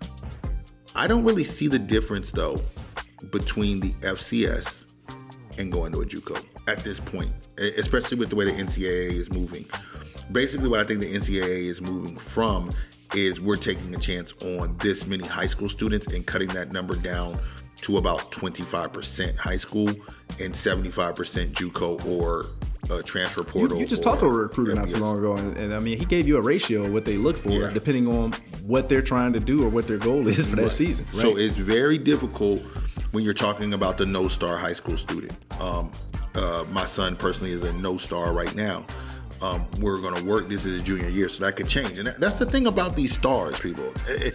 B: I don't really see the difference, though, between the FCS and going to a JUCO at this point, especially with the way the NCAA is moving. Basically, what I think the NCAA is moving from is we're taking a chance on this many high school students and cutting that number down to about 25% high school and 75% JUCO or transfer portal.
A: You just talked to a recruiter not so long ago, and I mean, he gave you a ratio of what they look for depending on what they're trying to do or what their goal is for that season. Right?
B: So it's very difficult when you're talking about the no-star high school student. My son personally is a no-star right now. We're going to work. This is his junior year, so that could change. And that's the thing about these stars, people.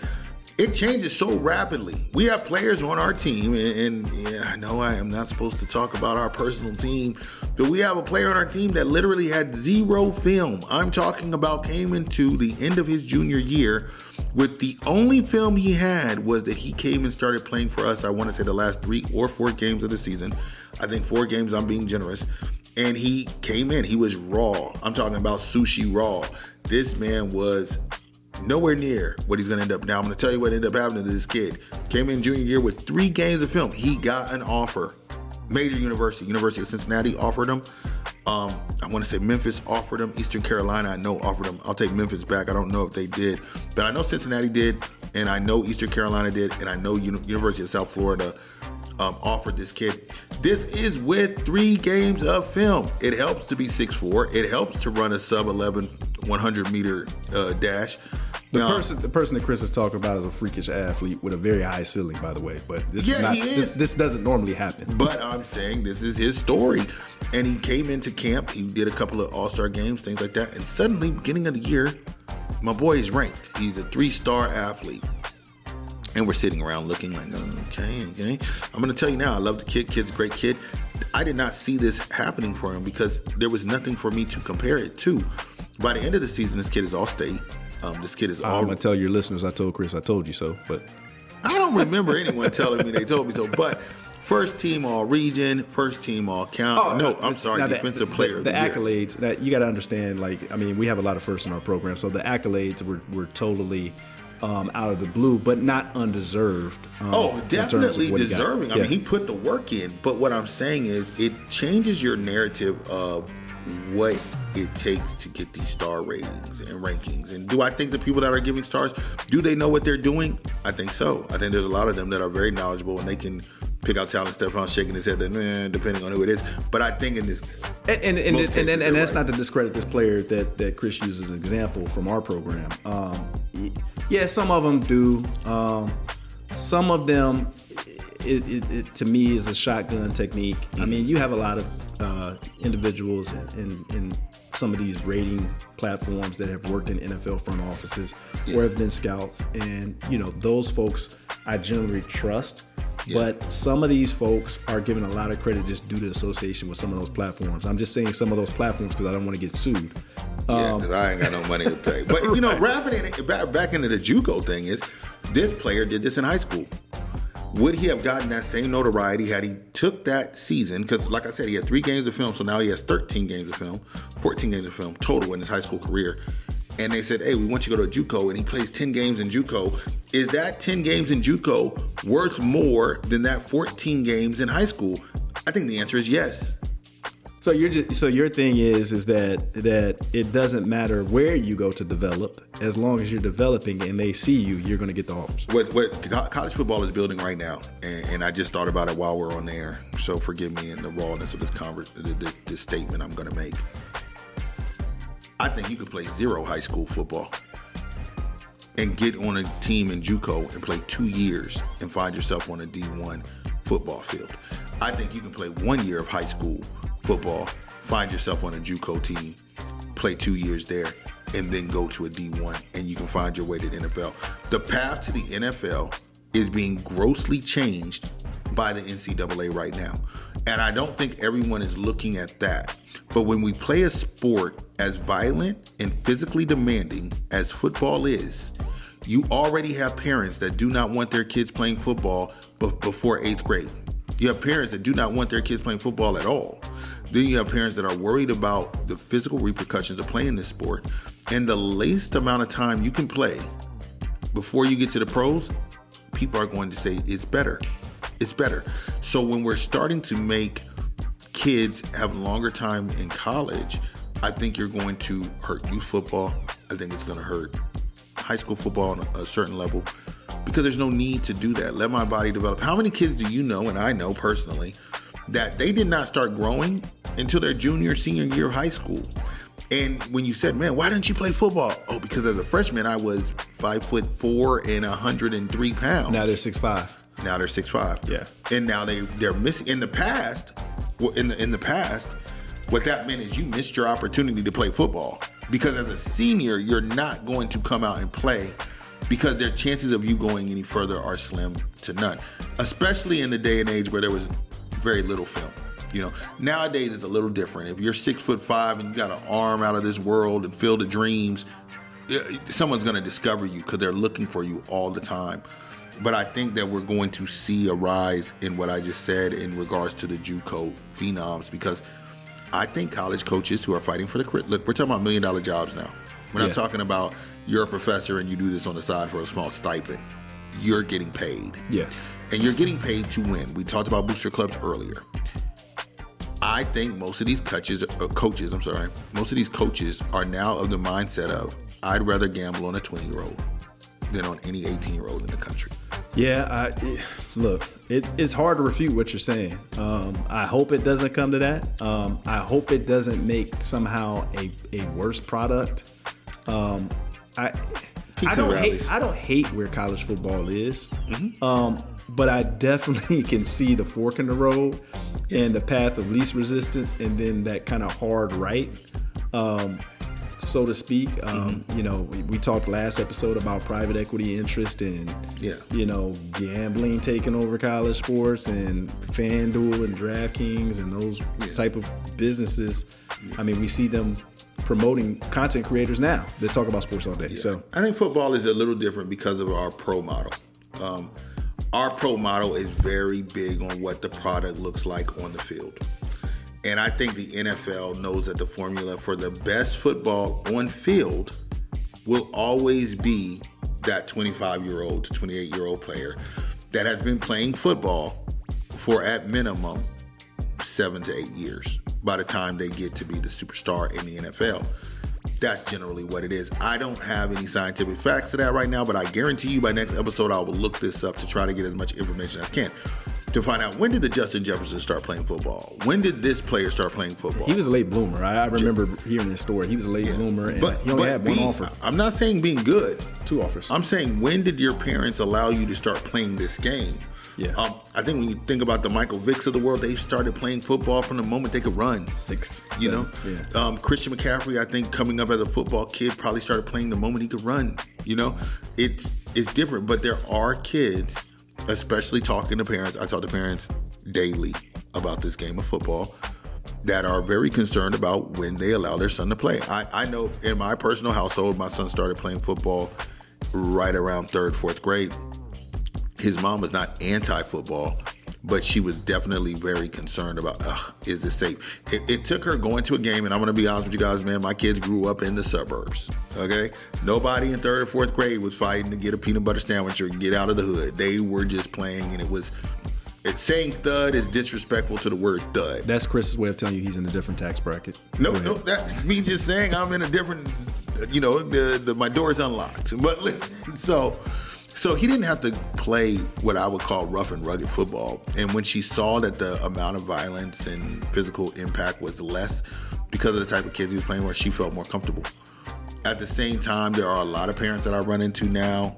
B: It changes so rapidly. We have players on our team, and I know I am not supposed to talk about our personal team, but we have a player on our team that literally had zero film. I'm talking about came into the end of his junior year with the only film he had was that he came and started playing for us, I want to say the last 3 or 4 games of the season. I think 4 games, I'm being generous. And he came in. He was raw. I'm talking about sushi raw. This man was nowhere near what he's going to end up. Now, I'm going to tell you what ended up happening to this kid. Came in junior year with 3 games of film. He got an offer. Major University of Cincinnati offered him. I want to say Memphis offered him. Eastern Carolina, I know, offered him. I'll take Memphis back. I don't know if they did. But I know Cincinnati did, and I know Eastern Carolina did, and I know University of South Florida offered this kid. This is with 3 games of film. It helps to be 6'4". It helps to run a sub-11 100-meter dash.
A: The person that Chris is talking about is a freakish athlete with a very high ceiling, by the way. But this doesn't normally happen.
B: But I'm saying this is his story. And he came into camp. He did a couple of all-star games, things like that. And suddenly, beginning of the year, my boy is ranked. He's a 3-star athlete. And we're sitting around looking like, okay. I'm going to tell you now, I love the kid. Kid's a great kid. I did not see this happening for him because there was nothing for me to compare it to. By the end of the season, this kid is all state. This kid is all...
A: I'm going to tell your listeners, I told Chris, I told you so, but...
B: I don't remember anyone telling me they told me so, but first team all region, first team all count. Defensive player of the year.
A: The accolades, that you got to understand, we have a lot of firsts in our program, so the accolades were totally... out of the blue, but not undeserved.
B: Definitely deserving. I mean, he put the work in. But what I'm saying is it changes your narrative of what it takes to get these star ratings and rankings. And do I think the people that are giving stars, do they know what they're doing? I think so. I think there's a lot of them that are very knowledgeable and they can pick out talent. Stephon shaking his head, depending on who it is. But I think in this,
A: and that's not to discredit this player that Chris uses as an example from our program. Yeah, some of them do. Some of them, it to me is a shotgun technique. I mean, you have a lot of individuals in some of these rating platforms that have worked in NFL front offices or have been scouts, and those folks I generally trust. But some of these folks are given a lot of credit just due to association with some of those platforms. I'm just saying some of those platforms because I don't want to get sued.
B: Because I ain't got no money to pay. But, wrapping it back into the JUCO thing is, this player did this in high school. Would he have gotten that same notoriety had he took that season? Because, like I said, he had 3 games of film, so now he has 13 games of film, 14 games of film total in his high school career. And they said, hey, we want you to go to a JUCO, and he plays 10 games in JUCO. Is that 10 games in JUCO worth more than that 14 games in high school? I think the answer is yes.
A: So your thing is that it doesn't matter where you go to develop, as long as you're developing and they see you, you're going to get the offers.
B: What college football is building right now, and I just thought about it while we're on there, so forgive me in the rawness of this statement I'm going to make. I think you could play 0 high school football and get on a team in JUCO and play 2 years and find yourself on a D1 football field. I think you can play 1 year of high school football, find yourself on a JUCO team, play 2 years there, and then go to a D1, and you can find your way to the NFL. The path to the NFL is being grossly changed by the NCAA right now. And I don't think everyone is looking at that. But when we play a sport as violent and physically demanding as football is, you already have parents that do not want their kids playing football before 8th grade. You have parents that do not want their kids playing football at all. Then you have parents that are worried about the physical repercussions of playing this sport. And the least amount of time you can play before you get to the pros, people are going to say it's better. It's better. So when we're starting to make kids have longer time in college, I think you're going to hurt youth football. I think it's going to hurt high school football on a certain level, because there's no need to do that. Let my body develop. How many kids do you know, and I know personally, that they did not start growing until their junior, senior year of high school? And when you said, man, why didn't you play football? Oh, because as a freshman, I was 5'4" and 103 pounds.
A: Now they're 6'5".
B: Now they're 6'5".
A: Yeah.
B: And now they're missing. In the past, what that meant is you missed your opportunity to play football, because as a senior, you're not going to come out and play, because their chances of you going any further are slim to none, especially in the day and age where there was very little film. You know, nowadays it's a little different. If you're 6'5" and you got an arm out of this world and Field of Dreams, someone's going to discover you, because they're looking for you all the time. But I think that we're going to see a rise in what I just said in regards to the JUCO phenoms, because I think college coaches who are fighting for the look, we're talking about $1 million jobs now. We're not talking about you're a professor and you do this on the side for a small stipend. You're getting paid. Yeah. And you're getting paid to win. We talked about booster clubs earlier. I think most of these coaches are now of the mindset of, I'd rather gamble on a 20-year-old than on any 18-year-old in the country.
A: Yeah, look, it's hard to refute what you're saying. I hope it doesn't come to that. I hope it doesn't make somehow a worse product. I don't hate where college football is, but I definitely can see the fork in the road and the path of least resistance, and then that kind of hard right, so to speak. You know, we talked last episode about private equity interest and, you know, gambling taking over college sports, and FanDuel and DraftKings and those type of businesses. I mean, we see them promoting content creators now that talk about sports all day. So
B: I think football is a little different because of our pro model. Our pro model is very big on what the product looks like on the field. And I think the NFL knows that the formula for the best football on field will always be that 25-year-old to 28-year-old player that has been playing football for, at minimum, 7 to 8 years by the time they get to be the superstar in the NFL. That's generally what it is. I don't have any scientific facts to that right now, but I guarantee you by next episode I will look this up to try to get as much information as I can to find out, when did the Justin Jefferson start playing football? When did this player start playing football?
A: He was a late bloomer. I remember hearing this story. He was a late bloomer, and he only had one offer.
B: I'm not saying being good.
A: 2 offers.
B: I'm saying, when did your parents allow you to start playing this game?
A: Yeah.
B: I think when you think about the Michael Vicks of the world, they started playing football from the moment they could run.
A: 6,
B: you
A: 7,
B: know? Christian McCaffrey, I think, coming up as a football kid, probably started playing the moment he could run. You know? It's different, but there are kids, especially talking to parents. I talk to parents daily about this game of football, that are very concerned about when they allow their son to play. I know in my personal household, my son started playing football right around 3rd, 4th grade. His mom was not anti-football, but she was definitely very concerned about, is this safe? It took her going to a game, and I'm going to be honest with you guys, man, my kids grew up in the suburbs, okay? Nobody in 3rd or 4th grade was fighting to get a peanut butter sandwich or get out of the hood. They were just playing, and saying thud is disrespectful to the word thud.
A: That's Chris's way of telling you he's in a different tax bracket.
B: No, that's me just saying I'm in a different, you know, my door is unlocked. But listen, so he didn't have to play what I would call rough and rugged football. And when she saw that the amount of violence and physical impact was less because of the type of kids he was playing with, she felt more comfortable. At the same time, there are a lot of parents that I run into now.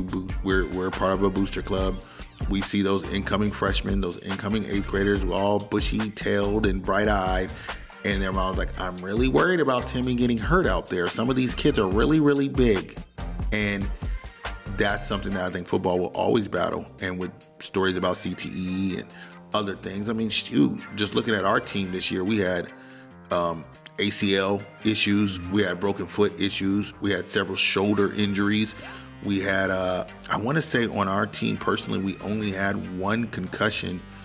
B: We're part of a booster club. We see those incoming freshmen, those incoming 8th graders, all bushy-tailed and bright-eyed. And their mom's like, I'm really worried about Timmy getting hurt out there. Some of these kids are really, really big. And that's something that I think football will always battle. And with stories about CTE and other things, I mean, shoot, just looking at our team this year, we had ACL issues. We had broken foot issues. We had several shoulder injuries. We had, I want to say on our team personally, we only had 1 concussion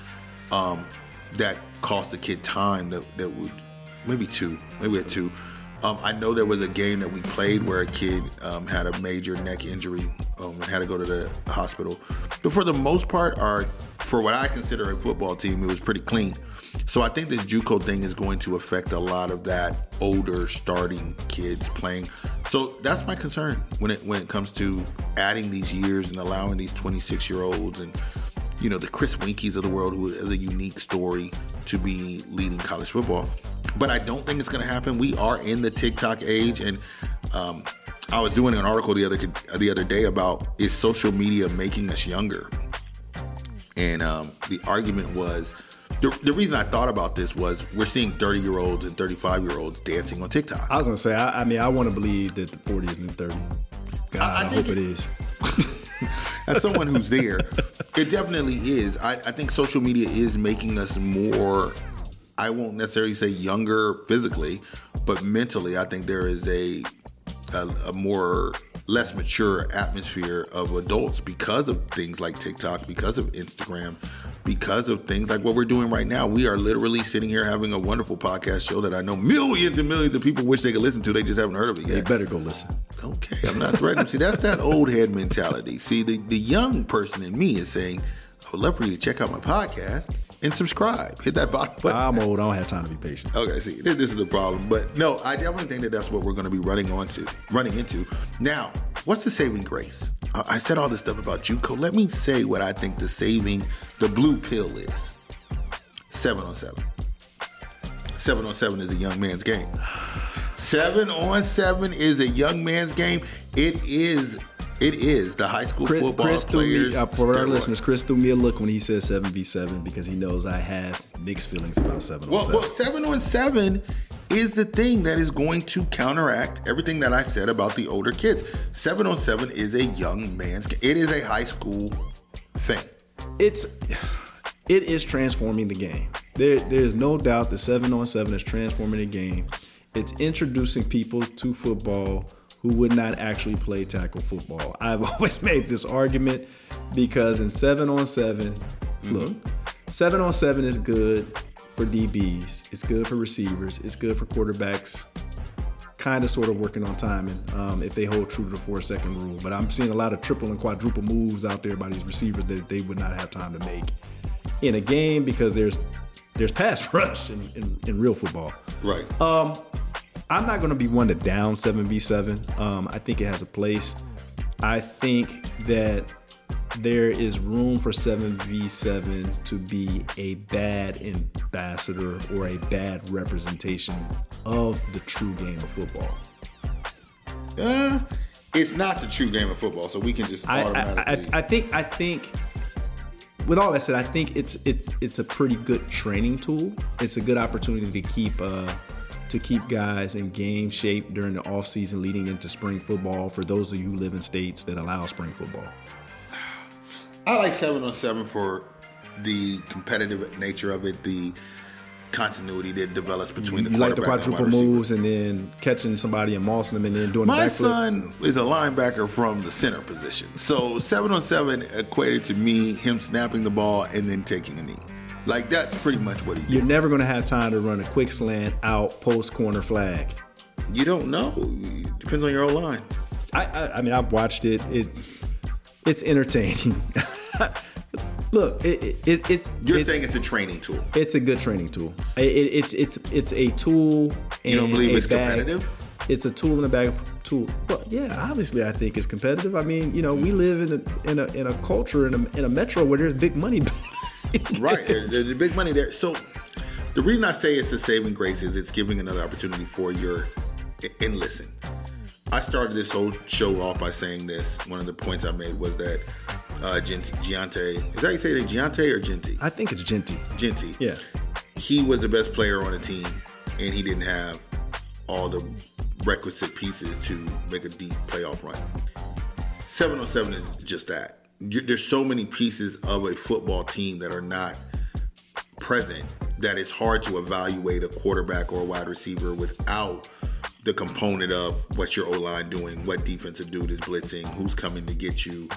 B: that cost the kid time that would maybe two. I know there was a game that we played where a kid had a major neck injury and had to go to the hospital. But for the most part, for what I consider a football team, it was pretty clean. So I think this JUCO thing is going to affect a lot of that older starting kids playing. So that's my concern when it comes to adding these years and allowing these 26-year-olds and the Chris Winkies of the world, who has a unique story, to be leading college football. But I don't think it's going to happen. We are in the TikTok age, and I was doing an article the other day about, is social media making us younger? And the argument was, the reason I thought about this was, we're seeing 30-year-olds and 35-year-olds dancing on TikTok.
A: I was going to say, I want to believe that the 40s and 30s. God, I hope it is.
B: As someone who's there, it definitely is. I think social media is making us more, I won't necessarily say younger physically, but mentally, I think there is a more less mature atmosphere of adults because of things like TikTok, because of Instagram, because of things like what we're doing right now. We are literally sitting here having a wonderful podcast show that I know millions and millions of people wish they could listen to. They just haven't heard of it yet.
A: They better go listen.
B: Okay, I'm not threatening. See, that's that old head mentality. See, the young person in me is saying, I would love for you to check out my podcast and subscribe. Hit that bottom button.
A: I'm old. I don't have time to be patient.
B: Okay, see, this is the problem. But no, I definitely think that that's what we're going to be running into. Now, what's the saving grace? I said all this stuff about JUCO. Let me say what I think the blue pill is. 7-on-7. 7-on-7 is a young man's game. 7-on-7 is a young man's game. It is the high school football players.
A: For our listeners, Chris threw me a look when he said 7v7 because he knows I have mixed feelings about 7-on-7.
B: Well, 7-on-7 is the thing that is going to counteract everything that I said about the older kids. 7-on-7 is a young man's game. It is a high school thing.
A: It is transforming the game. There's no doubt that 7-on-7 is transforming the game. It's introducing people to football who would not actually play tackle football. I've always made this argument because in 7-on-7, look, 7-on-7 is good for DBs. It's good for receivers. It's good for quarterbacks, kind of sort of working on timing if they hold true to the 4-second rule. But I'm seeing a lot of triple and quadruple moves out there by these receivers that they would not have time to make in a game because there's pass rush in real football.
B: Right.
A: I'm not going to be one to down 7v7. I think it has a place. I think that there is room for 7v7 to be a bad ambassador or a bad representation of the true game of football.
B: It's not the true game of football, so we can just automatically.
A: I think. With all that said, I think it's a pretty good training tool. It's a good opportunity to keep guys in game shape during the offseason leading into spring football for those of you who live in states that allow spring football.
B: I like 7-on-7 for the competitive nature of it, the continuity that develops between the quarterback and wide receiver. You like the quadruple moves
A: and then catching somebody and mossing them and then doing the backflip?
B: My son is a linebacker from the center position. So 7-on-7 equated to me him snapping the ball and then taking a knee. Like, that's pretty much what he did.
A: You're never going to have time to run a quick slant out post corner flag.
B: You don't know. It depends on your own line.
A: I mean, I've watched it. It's entertaining. Look, it's.
B: You're saying it's a training tool.
A: It's a good training tool. It's a tool.
B: You don't believe it's competitive?
A: It's a tool in a bag tool. Well, yeah, obviously I think it's competitive. I mean, we live in a culture in a metro where there's big money.
B: Right, there's big money there. So the reason I say it's a saving grace is it's giving another opportunity for and listen. I started this whole show off by saying this. One of the points I made was that Giante, is that how you say it, Giante or Genty?
A: I think it's Genty.
B: Genty.
A: Yeah.
B: He was the best player on the team, and he didn't have all the requisite pieces to make a deep playoff run. 7-on-7 is just that. There's so many pieces of a football team that are not present that it's hard to evaluate a quarterback or a wide receiver without the component of what's your O-line doing, what defensive dude is blitzing, who's coming to get you.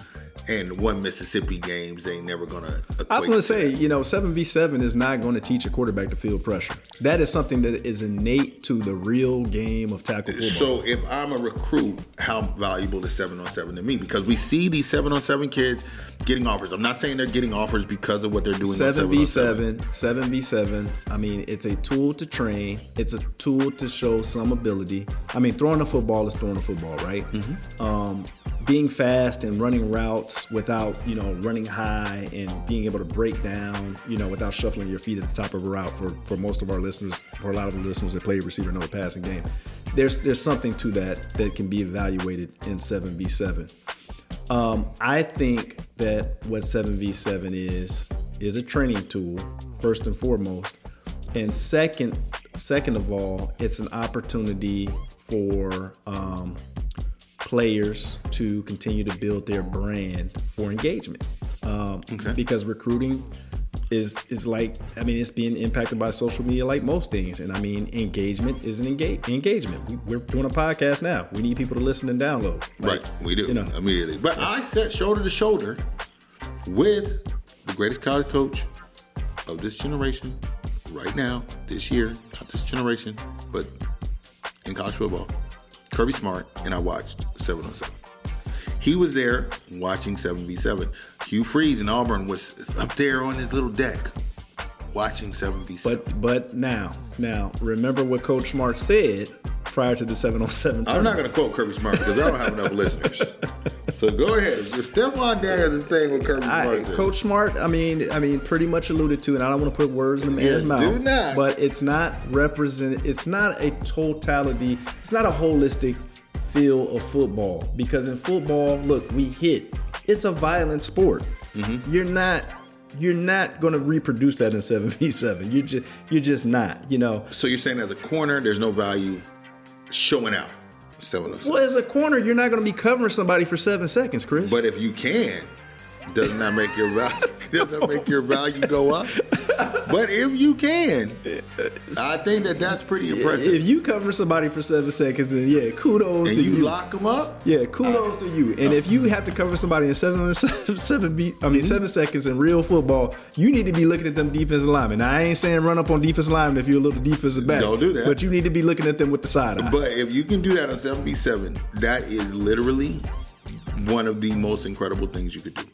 B: And one Mississippi games ain't never going to equate.
A: I was going to say, 7v7 is not going to teach a quarterback to feel pressure. That is something that is innate to the real game of tackle football.
B: So if I'm a recruit, how valuable is 7-on-7 to me? Because we see these 7-on-7 kids getting offers. I'm not saying they're getting offers because of what they're doing
A: 7v7, 7v7. I mean, it's a tool to train. It's a tool to show some ability. I mean, throwing a football is throwing a football, right? Mm-hmm. Being fast and running routes without, running high and being able to break down, without shuffling your feet at the top of a route for most of our listeners, for a lot of the listeners that play receiver know the passing game. There's something to that can be evaluated in 7v7. I think that what 7v7 is a training tool, first and foremost. And second of all, it's an opportunity for players to continue to build their brand for engagement. Because recruiting is like, it's being impacted by social media like most things. And engagement is an engagement. We're doing a podcast now. We need people to listen and download.
B: Right, we do, immediately. But I sat shoulder to shoulder with the greatest college coach of this generation right now, this year, not this generation, but in college football, Kirby Smart, and I watched 7-on-7. He was there watching 7v7. Hugh Freeze in Auburn was up there on his little deck watching 7v7.
A: But now, remember what Coach Smart said prior to the 7-on-7
B: I'm not going to quote Kirby Smart because I don't have enough listeners. So go ahead. Stephon Daniels is saying what Kirby Smart said.
A: Coach Smart, pretty much alluded to, and I don't want to put words in the man's mouth.
B: Do not.
A: But it's not represented. It's not a totality. It's not a holistic feel of football. Because in football, look, we hit. It's a violent sport. Mm-hmm. You're not going to reproduce that in 7v7. You're just not.
B: So you're saying as a corner, there's no value showing out. 7-on-7.
A: Well, as a corner, you're not going to be covering somebody for 7 seconds, Chris.
B: But if you can, doesn't that make your value go up? But if you can, I think that's pretty impressive.
A: If you cover somebody for 7 seconds, then kudos to you.
B: And you lock them up?
A: Yeah, kudos to you. And if you have to cover somebody in 7 seconds in real football, you need to be looking at them defensive linemen. Now, I ain't saying run up on defensive linemen if you're a little defensive back.
B: Don't do that.
A: But you need to be looking at them with the side eye.
B: But if you can do that on 7v7, that is literally one of the most incredible things you could do.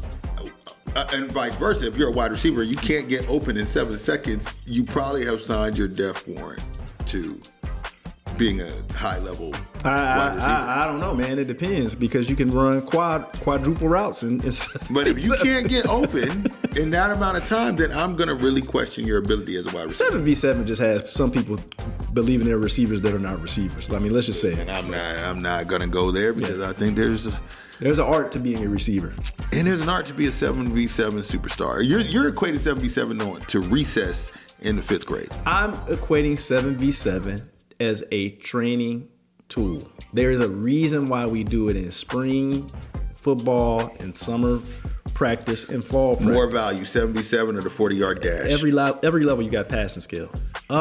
B: And vice versa, if you're a wide receiver, you can't get open in 7 seconds, you probably have signed your death warrant to being a high-level wide receiver.
A: I don't know, man. It depends because you can run quadruple routes.
B: But if you can't get open in that amount of time, then I'm going to really question your ability as a wide receiver.
A: 7v7 just has some people believing they're receivers that are not receivers. Let's just say it.
B: And I'm not going to go there because I think there's
A: an art to being a receiver.
B: And there's an art to be a 7v7 superstar. You're equating 7v7 to recess in the 5th grade.
A: I'm equating 7v7 as a training tool. There is a reason why we do it in spring football and summer practice and fall practice.
B: More value, 7v7 or the 40-yard dash.
A: Every level you got passing skill.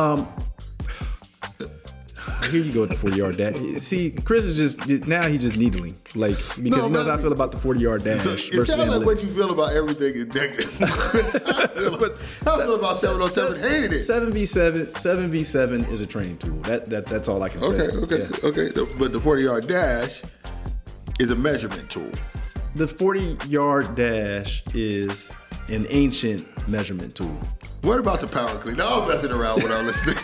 A: Here you go with the 40-yard dash. See, Chris is he's just needling. Because he knows how I feel about the 40-yard dash.
B: So it sounds like what you feel about everything is negative. I feel about 7-on-7 hated it.
A: 7v7 is a training tool. That's all I can say.
B: Okay. But the 40-yard dash is a measurement tool.
A: The 40-yard dash is an ancient measurement tool.
B: What about the power clean? No, I'm messing around with our listeners.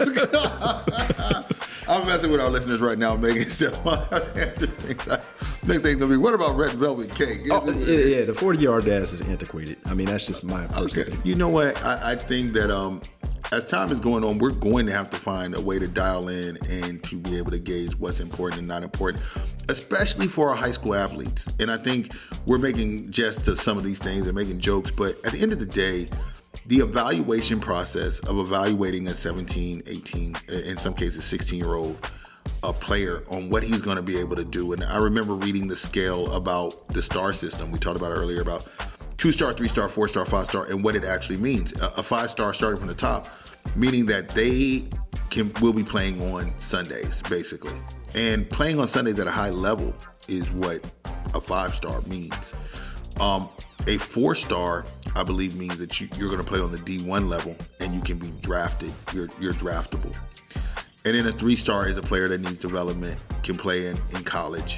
B: I'm messing with our listeners right now, making stuff. Next thing's gonna be, what about red velvet cake?
A: The 40-yard dash is antiquated. That's just my personal thing.
B: You know what? I think that as time is going on, we're going to have to find a way to dial in and to be able to gauge what's important and not important, especially for our high school athletes. And I think we're making jest to some of these things and making jokes, but at the end of the day, the evaluation process of evaluating a 17, 18, in some cases 16-year-old player on what he's going to be able to do. And I remember reading the scale about the star system. We talked about it earlier about 2-star, 3-star, 4-star, 5-star, and what it actually means. A 5-star starting from the top, meaning that they will be playing on Sundays, basically. And playing on Sundays at a high level is what a 5-star means. A 4-star, I believe, means that you're going to play on the D1 level and you can be drafted. You're draftable. And then a 3-star is a player that needs development, can play in college,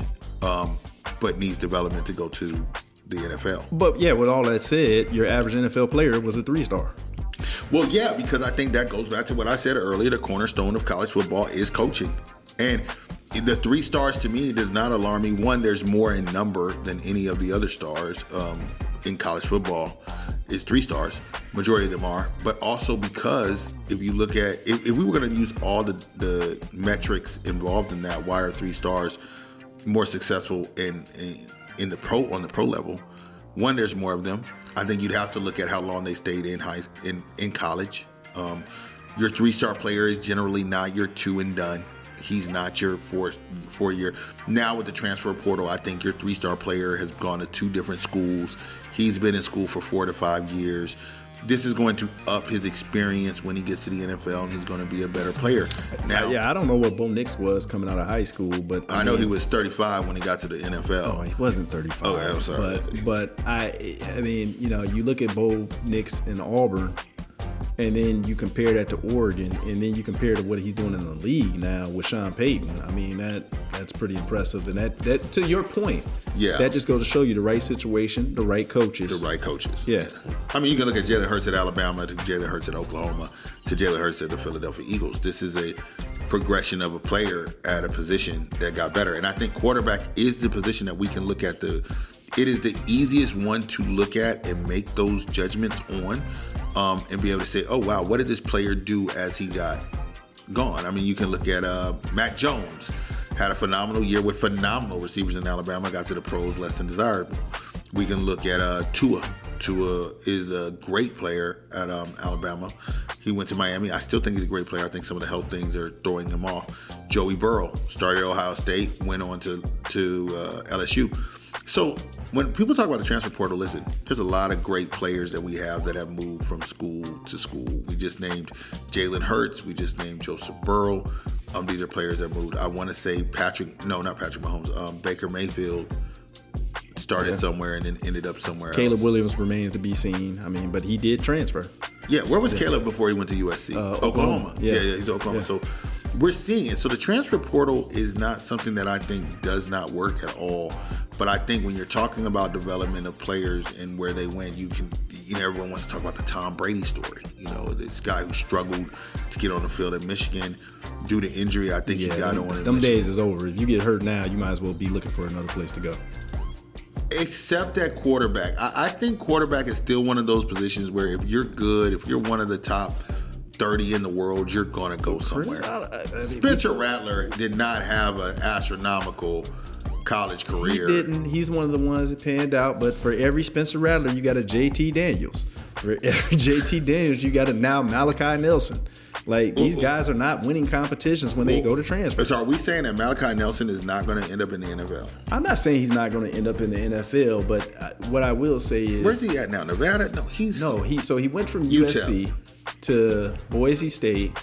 B: but needs development to go to the NFL.
A: But yeah, with all that said, your average NFL player was a 3-star.
B: Well, yeah, because I think that goes back to what I said earlier. The cornerstone of college football is coaching. And the 3 stars to me does not alarm me. One, there's more in number than any of the other stars in college football. It's 3 stars. Majority of them are. But also because if you look at, if we were going to use all the metrics involved in that, why are 3 stars more successful on the pro level? One, there's more of them. I think you'd have to look at how long they stayed in college. Your 3-star player is generally not your 2 and done. He's not your 4-year. Now with the transfer portal, I think your 3-star player has gone to 2 different schools. He's been in school for 4 to 5 years. This is going to up his experience when he gets to the NFL, and he's going to be a better player. Now,
A: yeah, I don't know what Bo Nix was coming out of high school, but
B: I know he was 35 when he got to the NFL.
A: Oh, he wasn't 35.
B: Oh, I'm sorry.
A: But I mean, you look at Bo Nix in Auburn, and then you compare that to Oregon, and then you compare to what he's doing in the league now with Sean Payton. I mean, that's pretty impressive. And that to your point,
B: yeah,
A: that just goes to show you the right situation, the right coaches.
B: The right coaches.
A: Yeah.
B: I mean, you can look at Jalen Hurts at Alabama to Jalen Hurts at Oklahoma to Jalen Hurts at the Philadelphia Eagles. This is a progression of a player at a position that got better. And I think quarterback is the position that we can look at. It is the easiest one to look at and make those judgments on. And be able to say, oh, wow, what did this player do as he got gone? I mean, you can look at Mac Jones. Had a phenomenal year with phenomenal receivers in Alabama. Got to the pros less than desirable. We can look at Tua. Tua is a great player at Alabama. He went to Miami. I still think he's a great player. I think some of the health things are throwing him off. Joey Burrow started at Ohio State, went on to LSU. So when people talk about the transfer portal, listen, there's a lot of great players that we have that have moved from school to school. We just named Jalen Hurts. We just named Joseph Burrow. These are players that moved. I want to say not Patrick Mahomes. Baker Mayfield started somewhere and then ended up somewhere else.
A: Caleb Williams remains to be seen. I mean, but he did transfer.
B: Yeah, where was Caleb before he went to USC? Oklahoma. Yeah, he's Oklahoma.
A: Yeah.
B: So we're seeing it. So the transfer portal is not something that I think does not work at all. But I think when you're talking about development of players and where they went, everyone wants to talk about the Tom Brady story. This guy who struggled to get on the field at Michigan due to injury. I think he got on.
A: Them days is over. If you get hurt now, you might as well be looking for another place to go.
B: Except at quarterback. I think quarterback is still one of those positions where if you're good, if you're one of the top 30 in the world, you're going to go somewhere. Spencer Rattler did not have an astronomical college career.
A: He didn't. He's one of the ones that panned out. But for every Spencer Rattler, you got a JT Daniels. For every JT Daniels, you got a now Malachi Nelson. Like, these guys are not winning competitions when they go to transfer.
B: So are we saying that Malachi Nelson is not going to end up in the NFL?
A: I'm not saying he's not going to end up in the NFL, but what I will say is...
B: Where's he at now? Nevada? No,
A: he went from USC to Boise State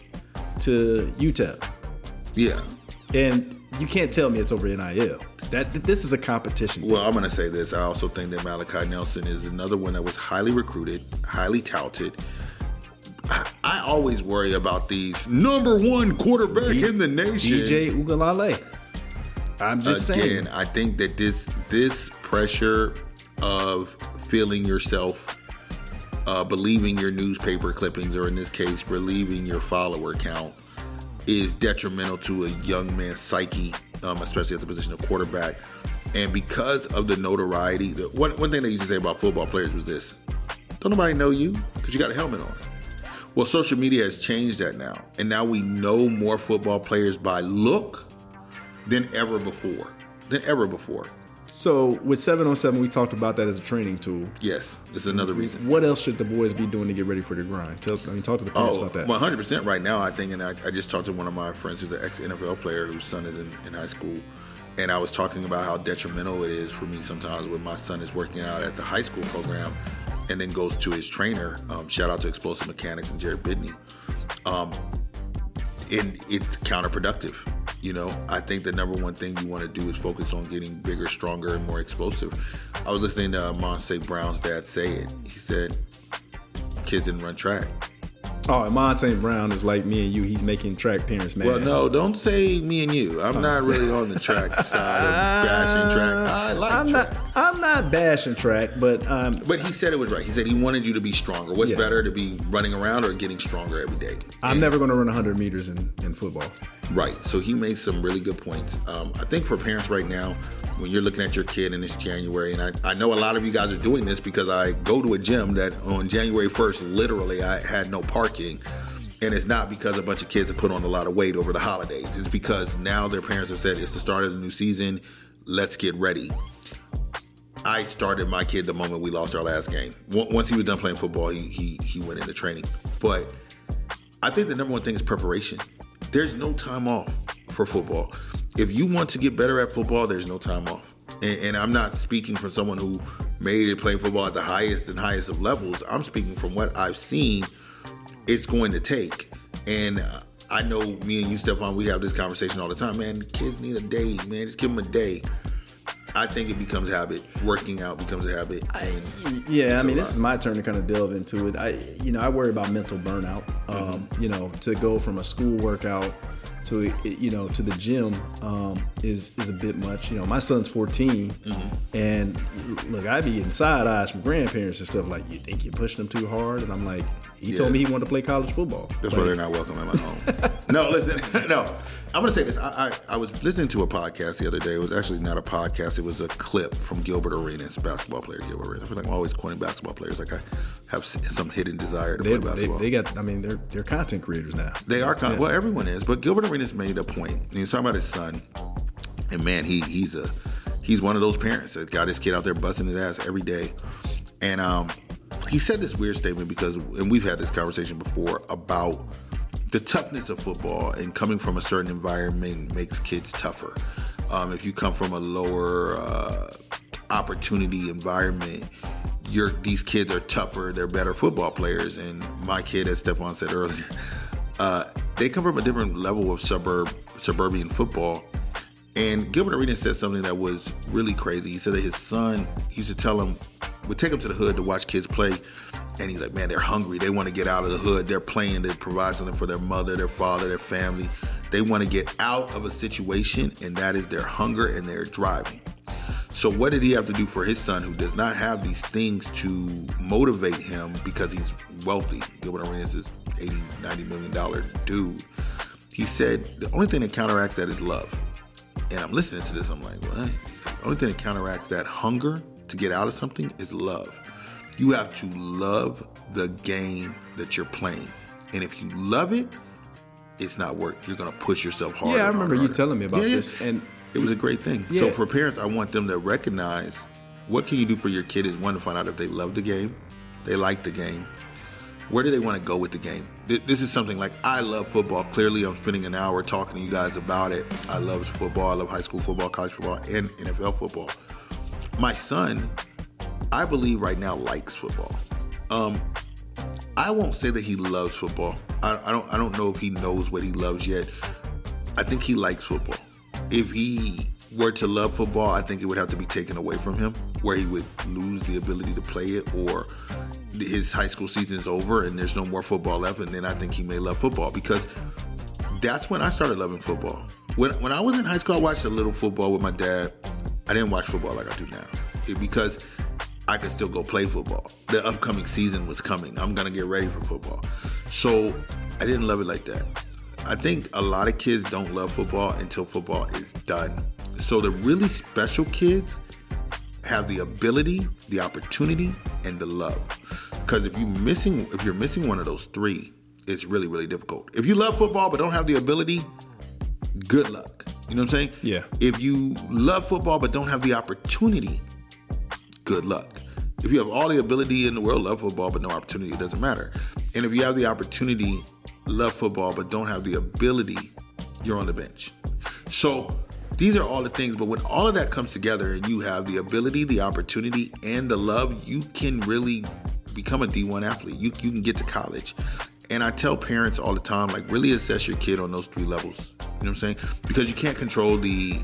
A: to UTEP.
B: Yeah.
A: And you can't tell me it's over NIL. This is a competition.
B: Well, I'm going to say this. I also think that Malachi Nelson is another one that was highly recruited, highly touted. I always worry about these number one quarterback in the nation.
A: DJ Uiagalelei. I'm just saying.
B: Again, I think that this pressure of feeling yourself, believing your newspaper clippings, or in this case, believing your follower count, is detrimental to a young man's psyche, especially at the position of quarterback. And because of the notoriety, one thing they used to say about football players was this: don't nobody know you because you got a helmet on. Well, social media has changed that now. And now we know more football players by look than ever before.
A: So with 7-on-7, we talked about that as a training tool.
B: Yes, it's another reason.
A: What else should the boys be doing to get ready for the grind? Talk to the parents about that.
B: 100% right now, I think, and I just talked to one of my friends who's an ex-NFL player whose son is in high school. And I was talking about how detrimental it is for me sometimes when my son is working out at the high school program and then goes to his trainer. Shout out to Explosive Mechanics and Jared Bidney. And it's counterproductive. I think the number one thing you want to do is focus on getting bigger, stronger, and more explosive. I was listening to Amon St. Brown's dad say it. He said, kids didn't run track.
A: Oh, Amon St. Brown is like me and you. He's making track parents mad.
B: Well, no, don't say me and you. I'm not really on the track side of bashing track. I like track.
A: I'm not bashing track, but
B: he said it was right. He said he wanted you to be stronger. What's better, to be running around or getting stronger every day?
A: I'm never going to run 100 meters in football.
B: Right. So he made some really good points. I think for parents right now, when you're looking at your kid and it's January, and I know a lot of you guys are doing this because I go to a gym that on January 1st, literally I had no parking. And it's not because a bunch of kids have put on a lot of weight over the holidays. It's because now their parents have said, it's the start of the new season. Let's get ready. I started my kid the moment we lost our last game. Once he was done playing football, he went into training. But I think the number one thing is preparation. There's no time off for football. If you want to get better at football, there's no time off. And I'm not speaking from someone who made it playing football at the highest of levels. I'm speaking from what I've seen it's going to take. And I know me and you, Stephon, we have this conversation all the time. Man, kids need a day, man. Just give them a day. I think it becomes a habit. Working out becomes a habit.
A: This is my turn to kind of delve into it. I worry about mental burnout. To go from a school workout to the gym is a bit much. My son's 14, and look, I be getting side eyes from grandparents and stuff like, you think you're pushing him too hard? And I'm like, he told me he wanted to play college football.
B: That's why they're not welcome in my home. No, listen, no. I'm going to say this. I was listening to a podcast the other day. It was actually not a podcast. It was a clip from Gilbert Arenas, basketball player Gilbert Arenas. I feel like I'm always quoting basketball players. Like I have some hidden desire to play basketball.
A: They're content creators now.
B: They are content. Well, everyone is. But Gilbert Arenas made a point. And he was talking about his son. And man, he's one of those parents that got his kid out there busting his ass every day. And he said this weird statement and we've had this conversation before about the toughness of football, and coming from a certain environment makes kids tougher. If you come from a lower opportunity environment, these kids are tougher. They're better football players. And my kid, as Stephon said earlier, they come from a different level of suburban football. And Gilbert Arenas said something that was really crazy. He said that his son used to would take him to the hood to watch kids play. And he's like, man, they're hungry. They want to get out of the hood. They're playing to provide something for their mother, their father, their family. They want to get out of a situation, and that is their hunger and their driving. So what did he have to do for his son, who does not have these things to motivate him because he's wealthy? Gilbert Arenas is $80, $90 million dude. He said the only thing that counteracts that is love. And I'm listening to this, I'm like, what? The only thing that counteracts that hunger to get out of something is love. You have to love the game that you're playing. And if you love it, it's not work. You're going to push yourself harder.
A: Yeah, I remember you telling me about this. And
B: it was a great thing. Yeah. So for parents, I want them to recognize what can you do for your kid is, one, to find out if they love the game, they like the game. Where do they want to go with the game? This is something like, I love football. Clearly, I'm spending an hour talking to you guys about it. I love football. I love high school football, college football, and NFL football. My son, I believe right now, likes football. I won't say that he loves football. I don't know if he knows what he loves yet. I think he likes football. If he were to love football, I think it would have to be taken away from him, where he would lose the ability to play it, or his high school season is over and there's no more football left, and then I think he may love football, because that's when I started loving football. When I was in high school, I watched a little football with my dad. I didn't watch football like I do now, because I could still go play football. The upcoming season was coming. I'm going to get ready for football. So I didn't love it like that. I think a lot of kids don't love football until football is done. So the really special kids have the ability, the opportunity, and the love. Because if you're missing one of those three, it's really, really difficult. If you love football but don't have the ability, good luck. You know what I'm saying?
A: Yeah.
B: If you love football but don't have the opportunity, good luck. If you have all the ability in the world, love football, but no opportunity, it doesn't matter. And if you have the opportunity, love football, but don't have the ability, you're on the bench. So these are all the things, but when all of that comes together and you have the ability, the opportunity, and the love, you can really become a D1 athlete. You can get to college. And I tell parents all the time, like, really assess your kid on those three levels. You know what I'm saying? Because you can't control the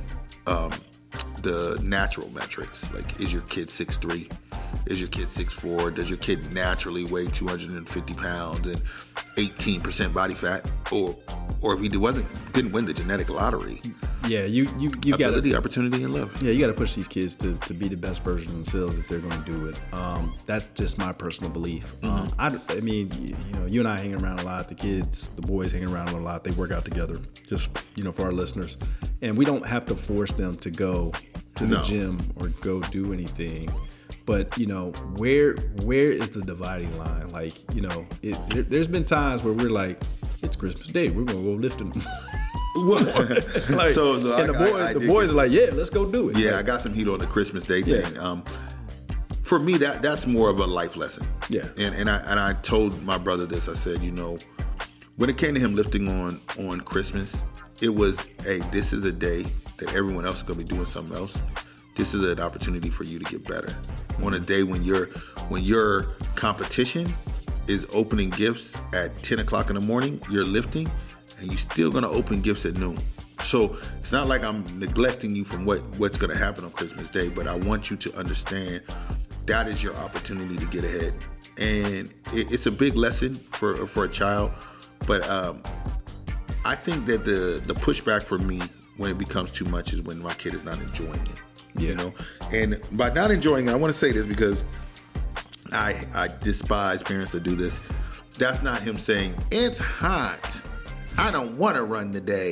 B: natural metrics. Like, is your kid 6'3"? Is your kid 6'4"? Does your kid naturally weigh 250 pounds and 18% body fat? Or if he didn't win the genetic lottery.
A: Yeah, you got
B: ability, opportunity, and love.
A: Yeah, you got to push these kids to be the best version of themselves if they're going to do it. That's just my personal belief. I mean, you and I hang around a lot. The kids, the boys hang around a lot. They work out together. Just for our listeners, and we don't have to force them to go to the gym or go do anything. But where is the dividing line? Like, there's been times where we're like, it's Christmas Day, we're gonna go lifting. The boys are like, yeah, let's go do it.
B: Yeah, I got some heat on the Christmas Day thing. For me, that's more of a life lesson.
A: Yeah,
B: and I told my brother this. I said, when it came to him lifting on Christmas, it was, hey, this is a day that everyone else is gonna be doing something else. This is an opportunity for you to get better. On a day when your competition is opening gifts at 10 o'clock in the morning, you're lifting, and you're still gonna open gifts at noon. So it's not like I'm neglecting you from what's gonna happen on Christmas Day, but I want you to understand that is your opportunity to get ahead. And it's a big lesson for a child, but I think that the pushback for me when it becomes too much is when my kid is not enjoying it.
A: Yeah.
B: And by not enjoying it, I want to say this because I despise parents that do this. That's not him saying, it's hot, I don't want to run today.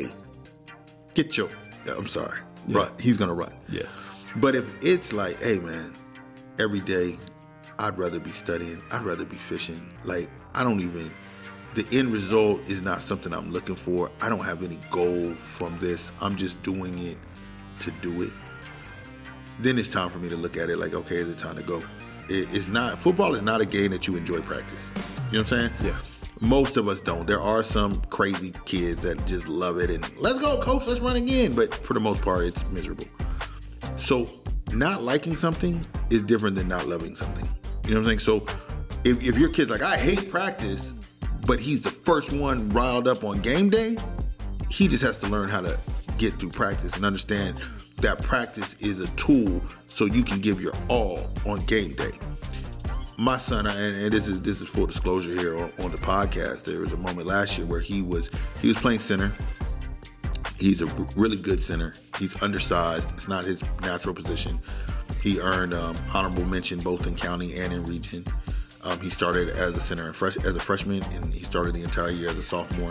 B: I'm sorry, run. He's going to run.
A: Yeah.
B: But if it's like, hey man, every day I'd rather be studying, I'd rather be fishing. Like, the end result is not something I'm looking for. I don't have any goal from this. I'm just doing it to do it. Then it's time for me to look at it like, okay, is it time to go? Football is not a game that you enjoy practice. You know what I'm saying?
A: Yeah.
B: Most of us don't. There are some crazy kids that just love it and let's go, coach, let's run again. But for the most part, it's miserable. So not liking something is different than not loving something. You know what I'm saying? So if your kid's like, I hate practice, but he's the first one riled up on game day, he just has to learn how to get through practice and understand that practice is a tool so you can give your all on game day. My son, and this is full disclosure here on the podcast, there was a moment last year where he was playing center. He's a really good center. He's undersized. It's not his natural position. He earned honorable mention both in county and in region. He started as a center as a freshman, and he started the entire year as a sophomore.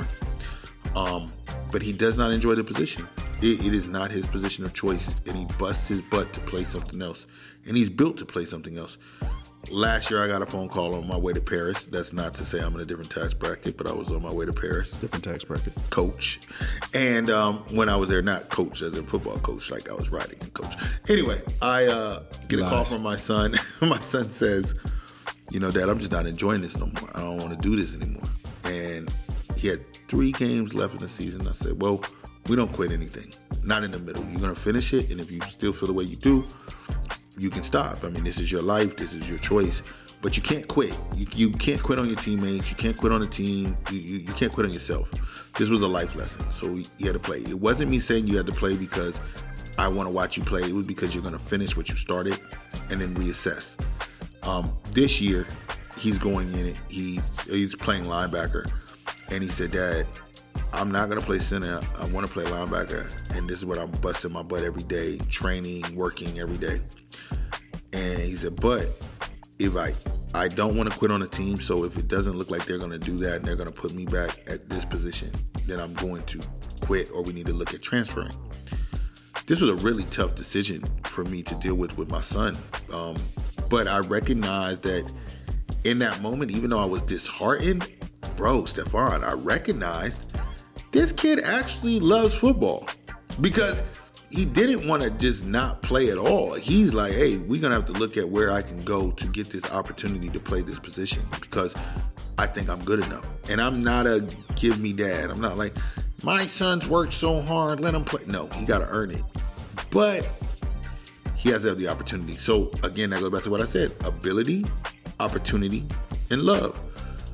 B: But he does not enjoy the position. It is not his position of choice, and he busts his butt to play something else. And he's built to play something else. Last year, I got a phone call on my way to Paris. That's not to say I'm in a different tax bracket, but I was on my way to Paris.
A: Different tax bracket.
B: Coach. And when I was there, not coach as in football coach, like I was riding and coach. Anyway, I get a call from my son. My son says, Dad, I'm just not enjoying this no more. I don't want to do this anymore. And he had 3 games left in the season. I said, well, we don't quit anything. Not in the middle. You're going to finish it, and if you still feel the way you do, you can stop. I mean, this is your life. This is your choice. But you can't quit. You can't on your teammates. You can't quit on the team. You can't quit on yourself. This was a life lesson. So you had to play. It wasn't me saying you had to play because I want to watch you play. It was because you're going to finish what you started and then reassess. This year, he's going in it. He's playing linebacker. And he said, Dad, I'm not going to play center. I want to play linebacker. And this is what I'm busting my butt every day, training, working every day. And he said, but if I don't want to quit on a team, so if it doesn't look like they're going to do that and they're going to put me back at this position, then I'm going to quit, or we need to look at transferring. This was a really tough decision for me to deal with my son. But I recognized that in that moment, even though I was disheartened, Stephon, I recognized this kid actually loves football, because he didn't want to just not play at all. He's like, hey, we're going to have to look at where I can go to get this opportunity to play this position, because I think I'm good enough. And I'm not a give me dad. I'm not like, my son's worked so hard, let him play. No, he got to earn it. But he has to have the opportunity. So again, that goes back to what I said: ability, opportunity, and love.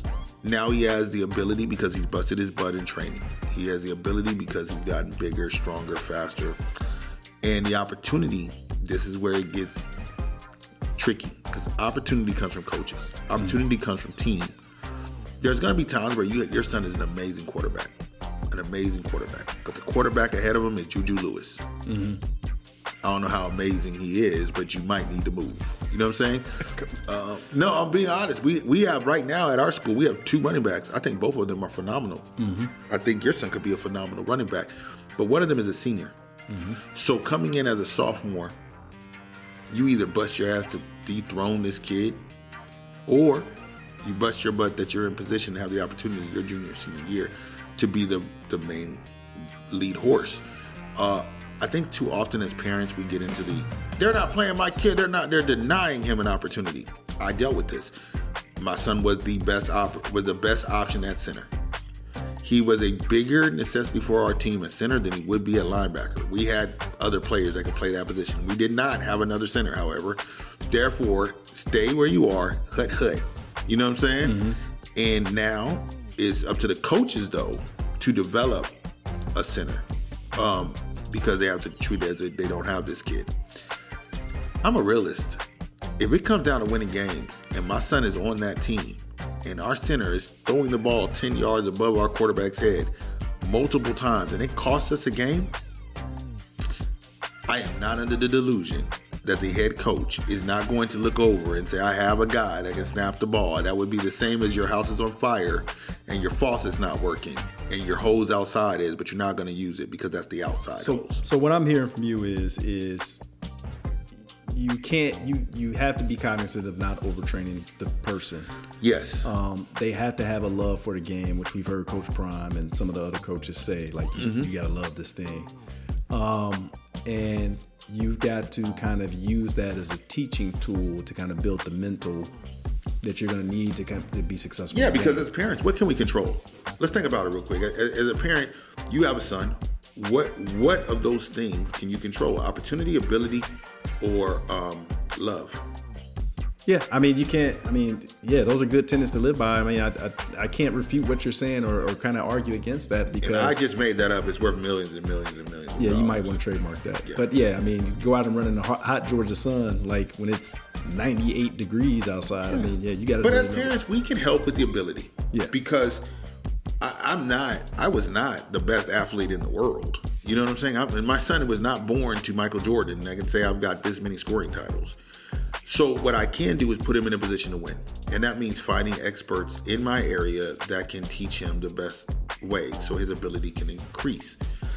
B: Now he has the ability because he's busted his butt in training. He has the ability because he's gotten bigger, stronger, faster. And the opportunity, this is where it gets tricky, because opportunity comes from coaches. Opportunity comes from team. There's going to be times where your son is an amazing quarterback. But the quarterback ahead of him is Juju Lewis. Mm-hmm. I don't know how amazing he is, but you might need to move. You know what I'm saying? No, I'm being honest. We have right now at our school, we have 2 running backs. I think both of them are phenomenal. Mm-hmm. I think your son could be a phenomenal running back. But one of them is a senior. Mm-hmm. So coming in as a sophomore, you either bust your ass to dethrone this kid, or you bust your butt that you're in position to have the opportunity your junior, senior year to be the main lead horse. I think too often as parents we get into they're not playing my kid, they're denying him an opportunity. I dealt with this. My son was the best option at center. He was a bigger necessity for our team at center than he would be at linebacker. We had other players that could play that position. We did not have another center, however. Therefore, stay where you are, hut. You know what I'm saying? Mm-hmm. And now it's up to the coaches, though, to develop a center. Because they have to treat it as if they don't have this kid. I'm a realist. If it comes down to winning games and my son is on that team and our center is throwing the ball 10 yards above our quarterback's head multiple times and it costs us a game, I am not under the delusion that the head coach is not going to look over and say, I have a guy that can snap the ball. That would be the same as your house is on fire and your faucet's not working and your hose outside is, but you're not going to use it because that's the outside hose.
A: So what I'm hearing from you is you have to be cognizant of not overtraining the person.
B: Yes.
A: They have to have a love for the game, which we've heard Coach Prime and some of the other coaches say, like, mm-hmm. you got to love this thing. And you've got to kind of use that as a teaching tool to kind of build the mental that you're going to need to kind of be successful.
B: Yeah, because as parents, what can we control? Let's think about it real quick. As a parent, you have a son. What of those things can you control? Opportunity, ability, or love?
A: Yeah, I mean, you can't. I mean, yeah, those are good tenets to live by. I mean, I can't refute what you're saying or kind of argue against that because
B: and I just made that up. It's worth millions and millions and millions.
A: Yeah, you might want to trademark that. Yeah. But yeah, I mean, go out and run in the hot Georgia sun, like when it's 98 degrees outside. Yeah. I mean, yeah, you got to.
B: But as parents, we can help with the ability.
A: Yeah.
B: Because I was not the best athlete in the world. You know what I'm saying? And my son was not born to Michael Jordan. And I can say I've got this many scoring titles. So what I can do is put him in a position to win. And that means finding experts in my area that can teach him the best way so his ability can increase.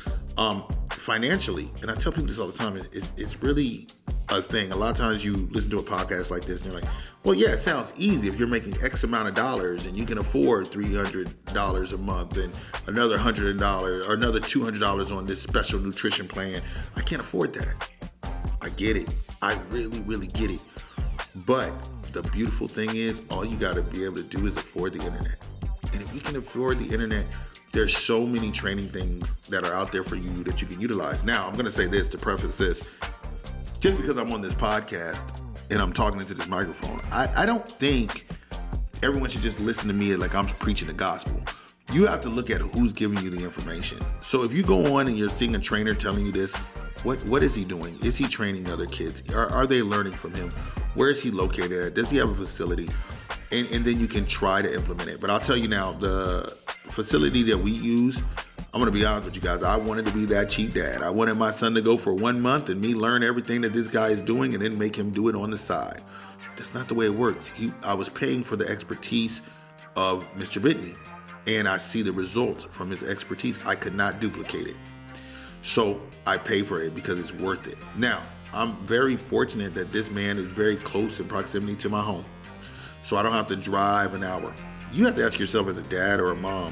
B: Financially, and I tell people this all the time, it's really a thing. A lot of times you listen to a podcast like this and you're like, well, yeah, it sounds easy if you're making X amount of dollars and you can afford $300 a month and another $100 or another $200 on this special nutrition plan. I can't afford that. I get it. I really, really get it. But the beautiful thing is all you got to be able to do is afford the internet. And if you can afford the internet, there's so many training things that are out there for you that you can utilize. Now, I'm going to say this to preface this. Just because I'm on this podcast and I'm talking into this microphone, I don't think everyone should just listen to me like I'm preaching the gospel. You have to look at who's giving you the information. So if you go on and you're seeing a trainer telling you this, what is he doing? Is he training other kids? Are they learning from him? Where is he located at? Does he have a facility? And then you can try to implement it. But I'll tell you now, the facility that we use, I'm going to be honest with you guys, I wanted to be that cheap dad. I wanted my son to go for 1 month and me learn everything that this guy is doing and then make him do it on the side. That's not the way it works. I was paying for the expertise of Mr. Bitney, and I see the results from his expertise. I could not duplicate it. So I pay for it because it's worth it. Now, I'm very fortunate that this man is very close in proximity to my home. So I don't have to drive an hour. You have to ask yourself as a dad or a mom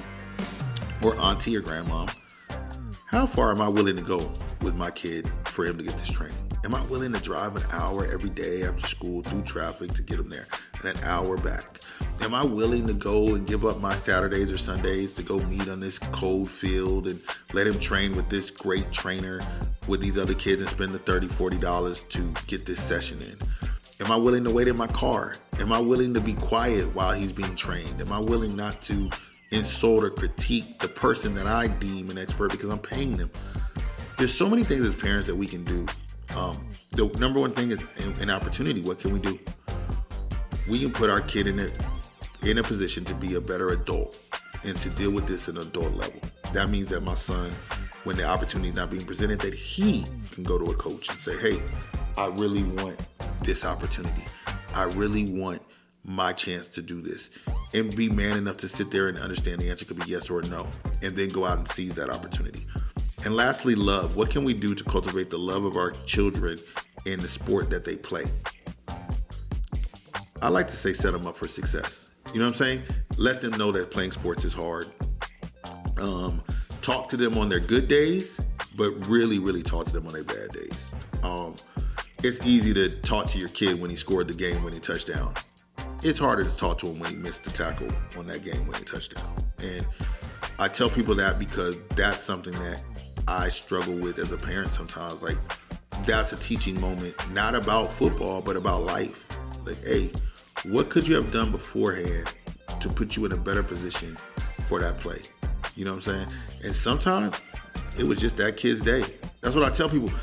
B: or auntie or grandmom, how far am I willing to go with my kid for him to get this training? Am I willing to drive an hour every day after school through traffic to get him there and an hour back? Am I willing to go and give up my Saturdays or Sundays to go meet on this cold field and let him train with this great trainer with these other kids and spend the $30, $40 to get this session in? Am I willing to wait in my car? Am I willing to be quiet while he's being trained? Am I willing not to insult or critique the person that I deem an expert because I'm paying them? There's so many things as parents that we can do. The number one thing is an opportunity. What can we do? We can put our kid in a position to be a better adult and to deal with this at an adult level. That means that my son, when the opportunity is not being presented, that he can go to a coach and say, hey, I really want this opportunity. I really want my chance to do this. And be man enough to sit there and understand the answer could be yes or no, and then go out and seize that opportunity. And lastly, love. What can we do to cultivate the love of our children in the sport that they play? I like to say set them up for success. You know what I'm saying? Let them know that playing sports is hard. Talk to them on their good days, but really, really talk to them on their bad days. It's easy to talk to your kid when he scored the game-winning touchdown. It's harder to talk to him when he missed the tackle on that game-winning touchdown. And I tell people that because that's something that I struggle with as a parent sometimes. Like, that's a teaching moment, not about football, but about life. Like, hey, what could you have done beforehand to put you in a better position for that play? You know what I'm saying? And sometimes it was just that kid's day. That's what I tell people.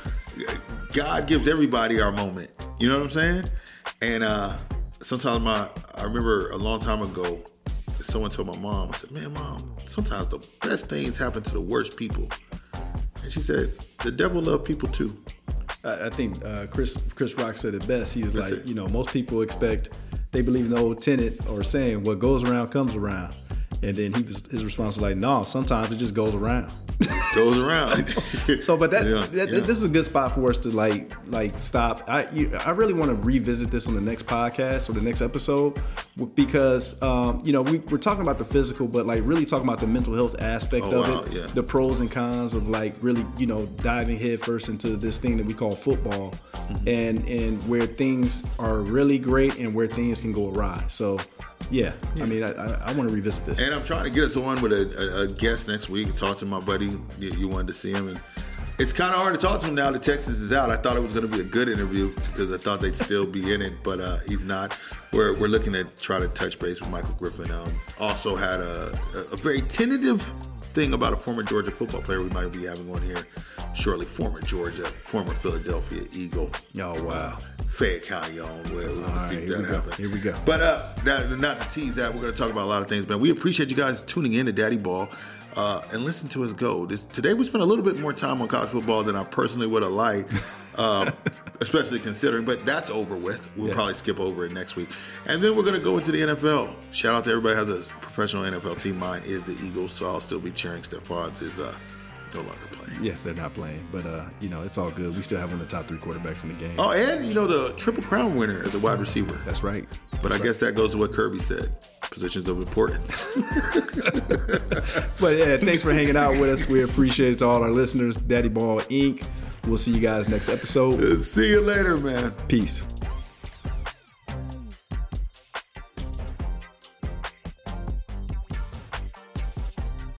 B: God gives everybody our moment. You know what I'm saying? And sometimes I remember a long time ago, someone told my mom, I said, man, Mom, sometimes the best things happen to the worst people. And she said, the devil loves people too.
A: I think Chris Rock said it best. He was like, you know, most people they believe in the old tenet or saying, what goes around comes around. And then his response was like, no, sometimes it just goes around.
B: It goes around.
A: So, but this is a good spot for us to like stop. I really want to revisit this on the next podcast or the next episode because, you know, we're talking about the physical, but like really talking about the mental health aspect of it, the pros and cons of like really, you know, diving headfirst into this thing that we call football, and where things are really great and where things can go awry. So, yeah. I mean, I want to revisit this.
B: And I'm trying to get us on with a guest next week and talk to my buddy. You wanted to see him. And it's kind of hard to talk to him now that Texas is out. I thought it was going to be a good interview because I thought they'd still be in it, but he's not. We're looking to try to touch base with Michael Griffin. Also had a very tentative thing about a former Georgia football player we might be having on here shortly. Former Georgia, former Philadelphia Eagle.
A: Oh, wow.
B: Fayette County on. We're going to see if that happens.
A: Here we go.
B: But not to tease that, we're going to talk about a lot of things, man. We appreciate you guys tuning in to Daddy Ball and listen to us go. Today we spent a little bit more time on college football than I personally would have liked, especially considering, but that's over with. We'll probably skip over it next week. And then we're going to go into the NFL. Shout out to everybody who has a professional NFL team. Mine is the Eagles, so I'll still be cheering. Stefan's is no longer playing.
A: Yeah, they're not playing, but you know, it's all good. We still have one of the top 3 quarterbacks in the game.
B: Oh, and you know, the Triple Crown winner as a wide receiver.
A: That's right.
B: But I guess that goes to what Kirby said. Positions of importance.
A: But yeah, thanks for hanging out with us. We appreciate it to all our listeners. Daddy Ball Inc. We'll see you guys next episode.
B: See you later, man.
A: Peace.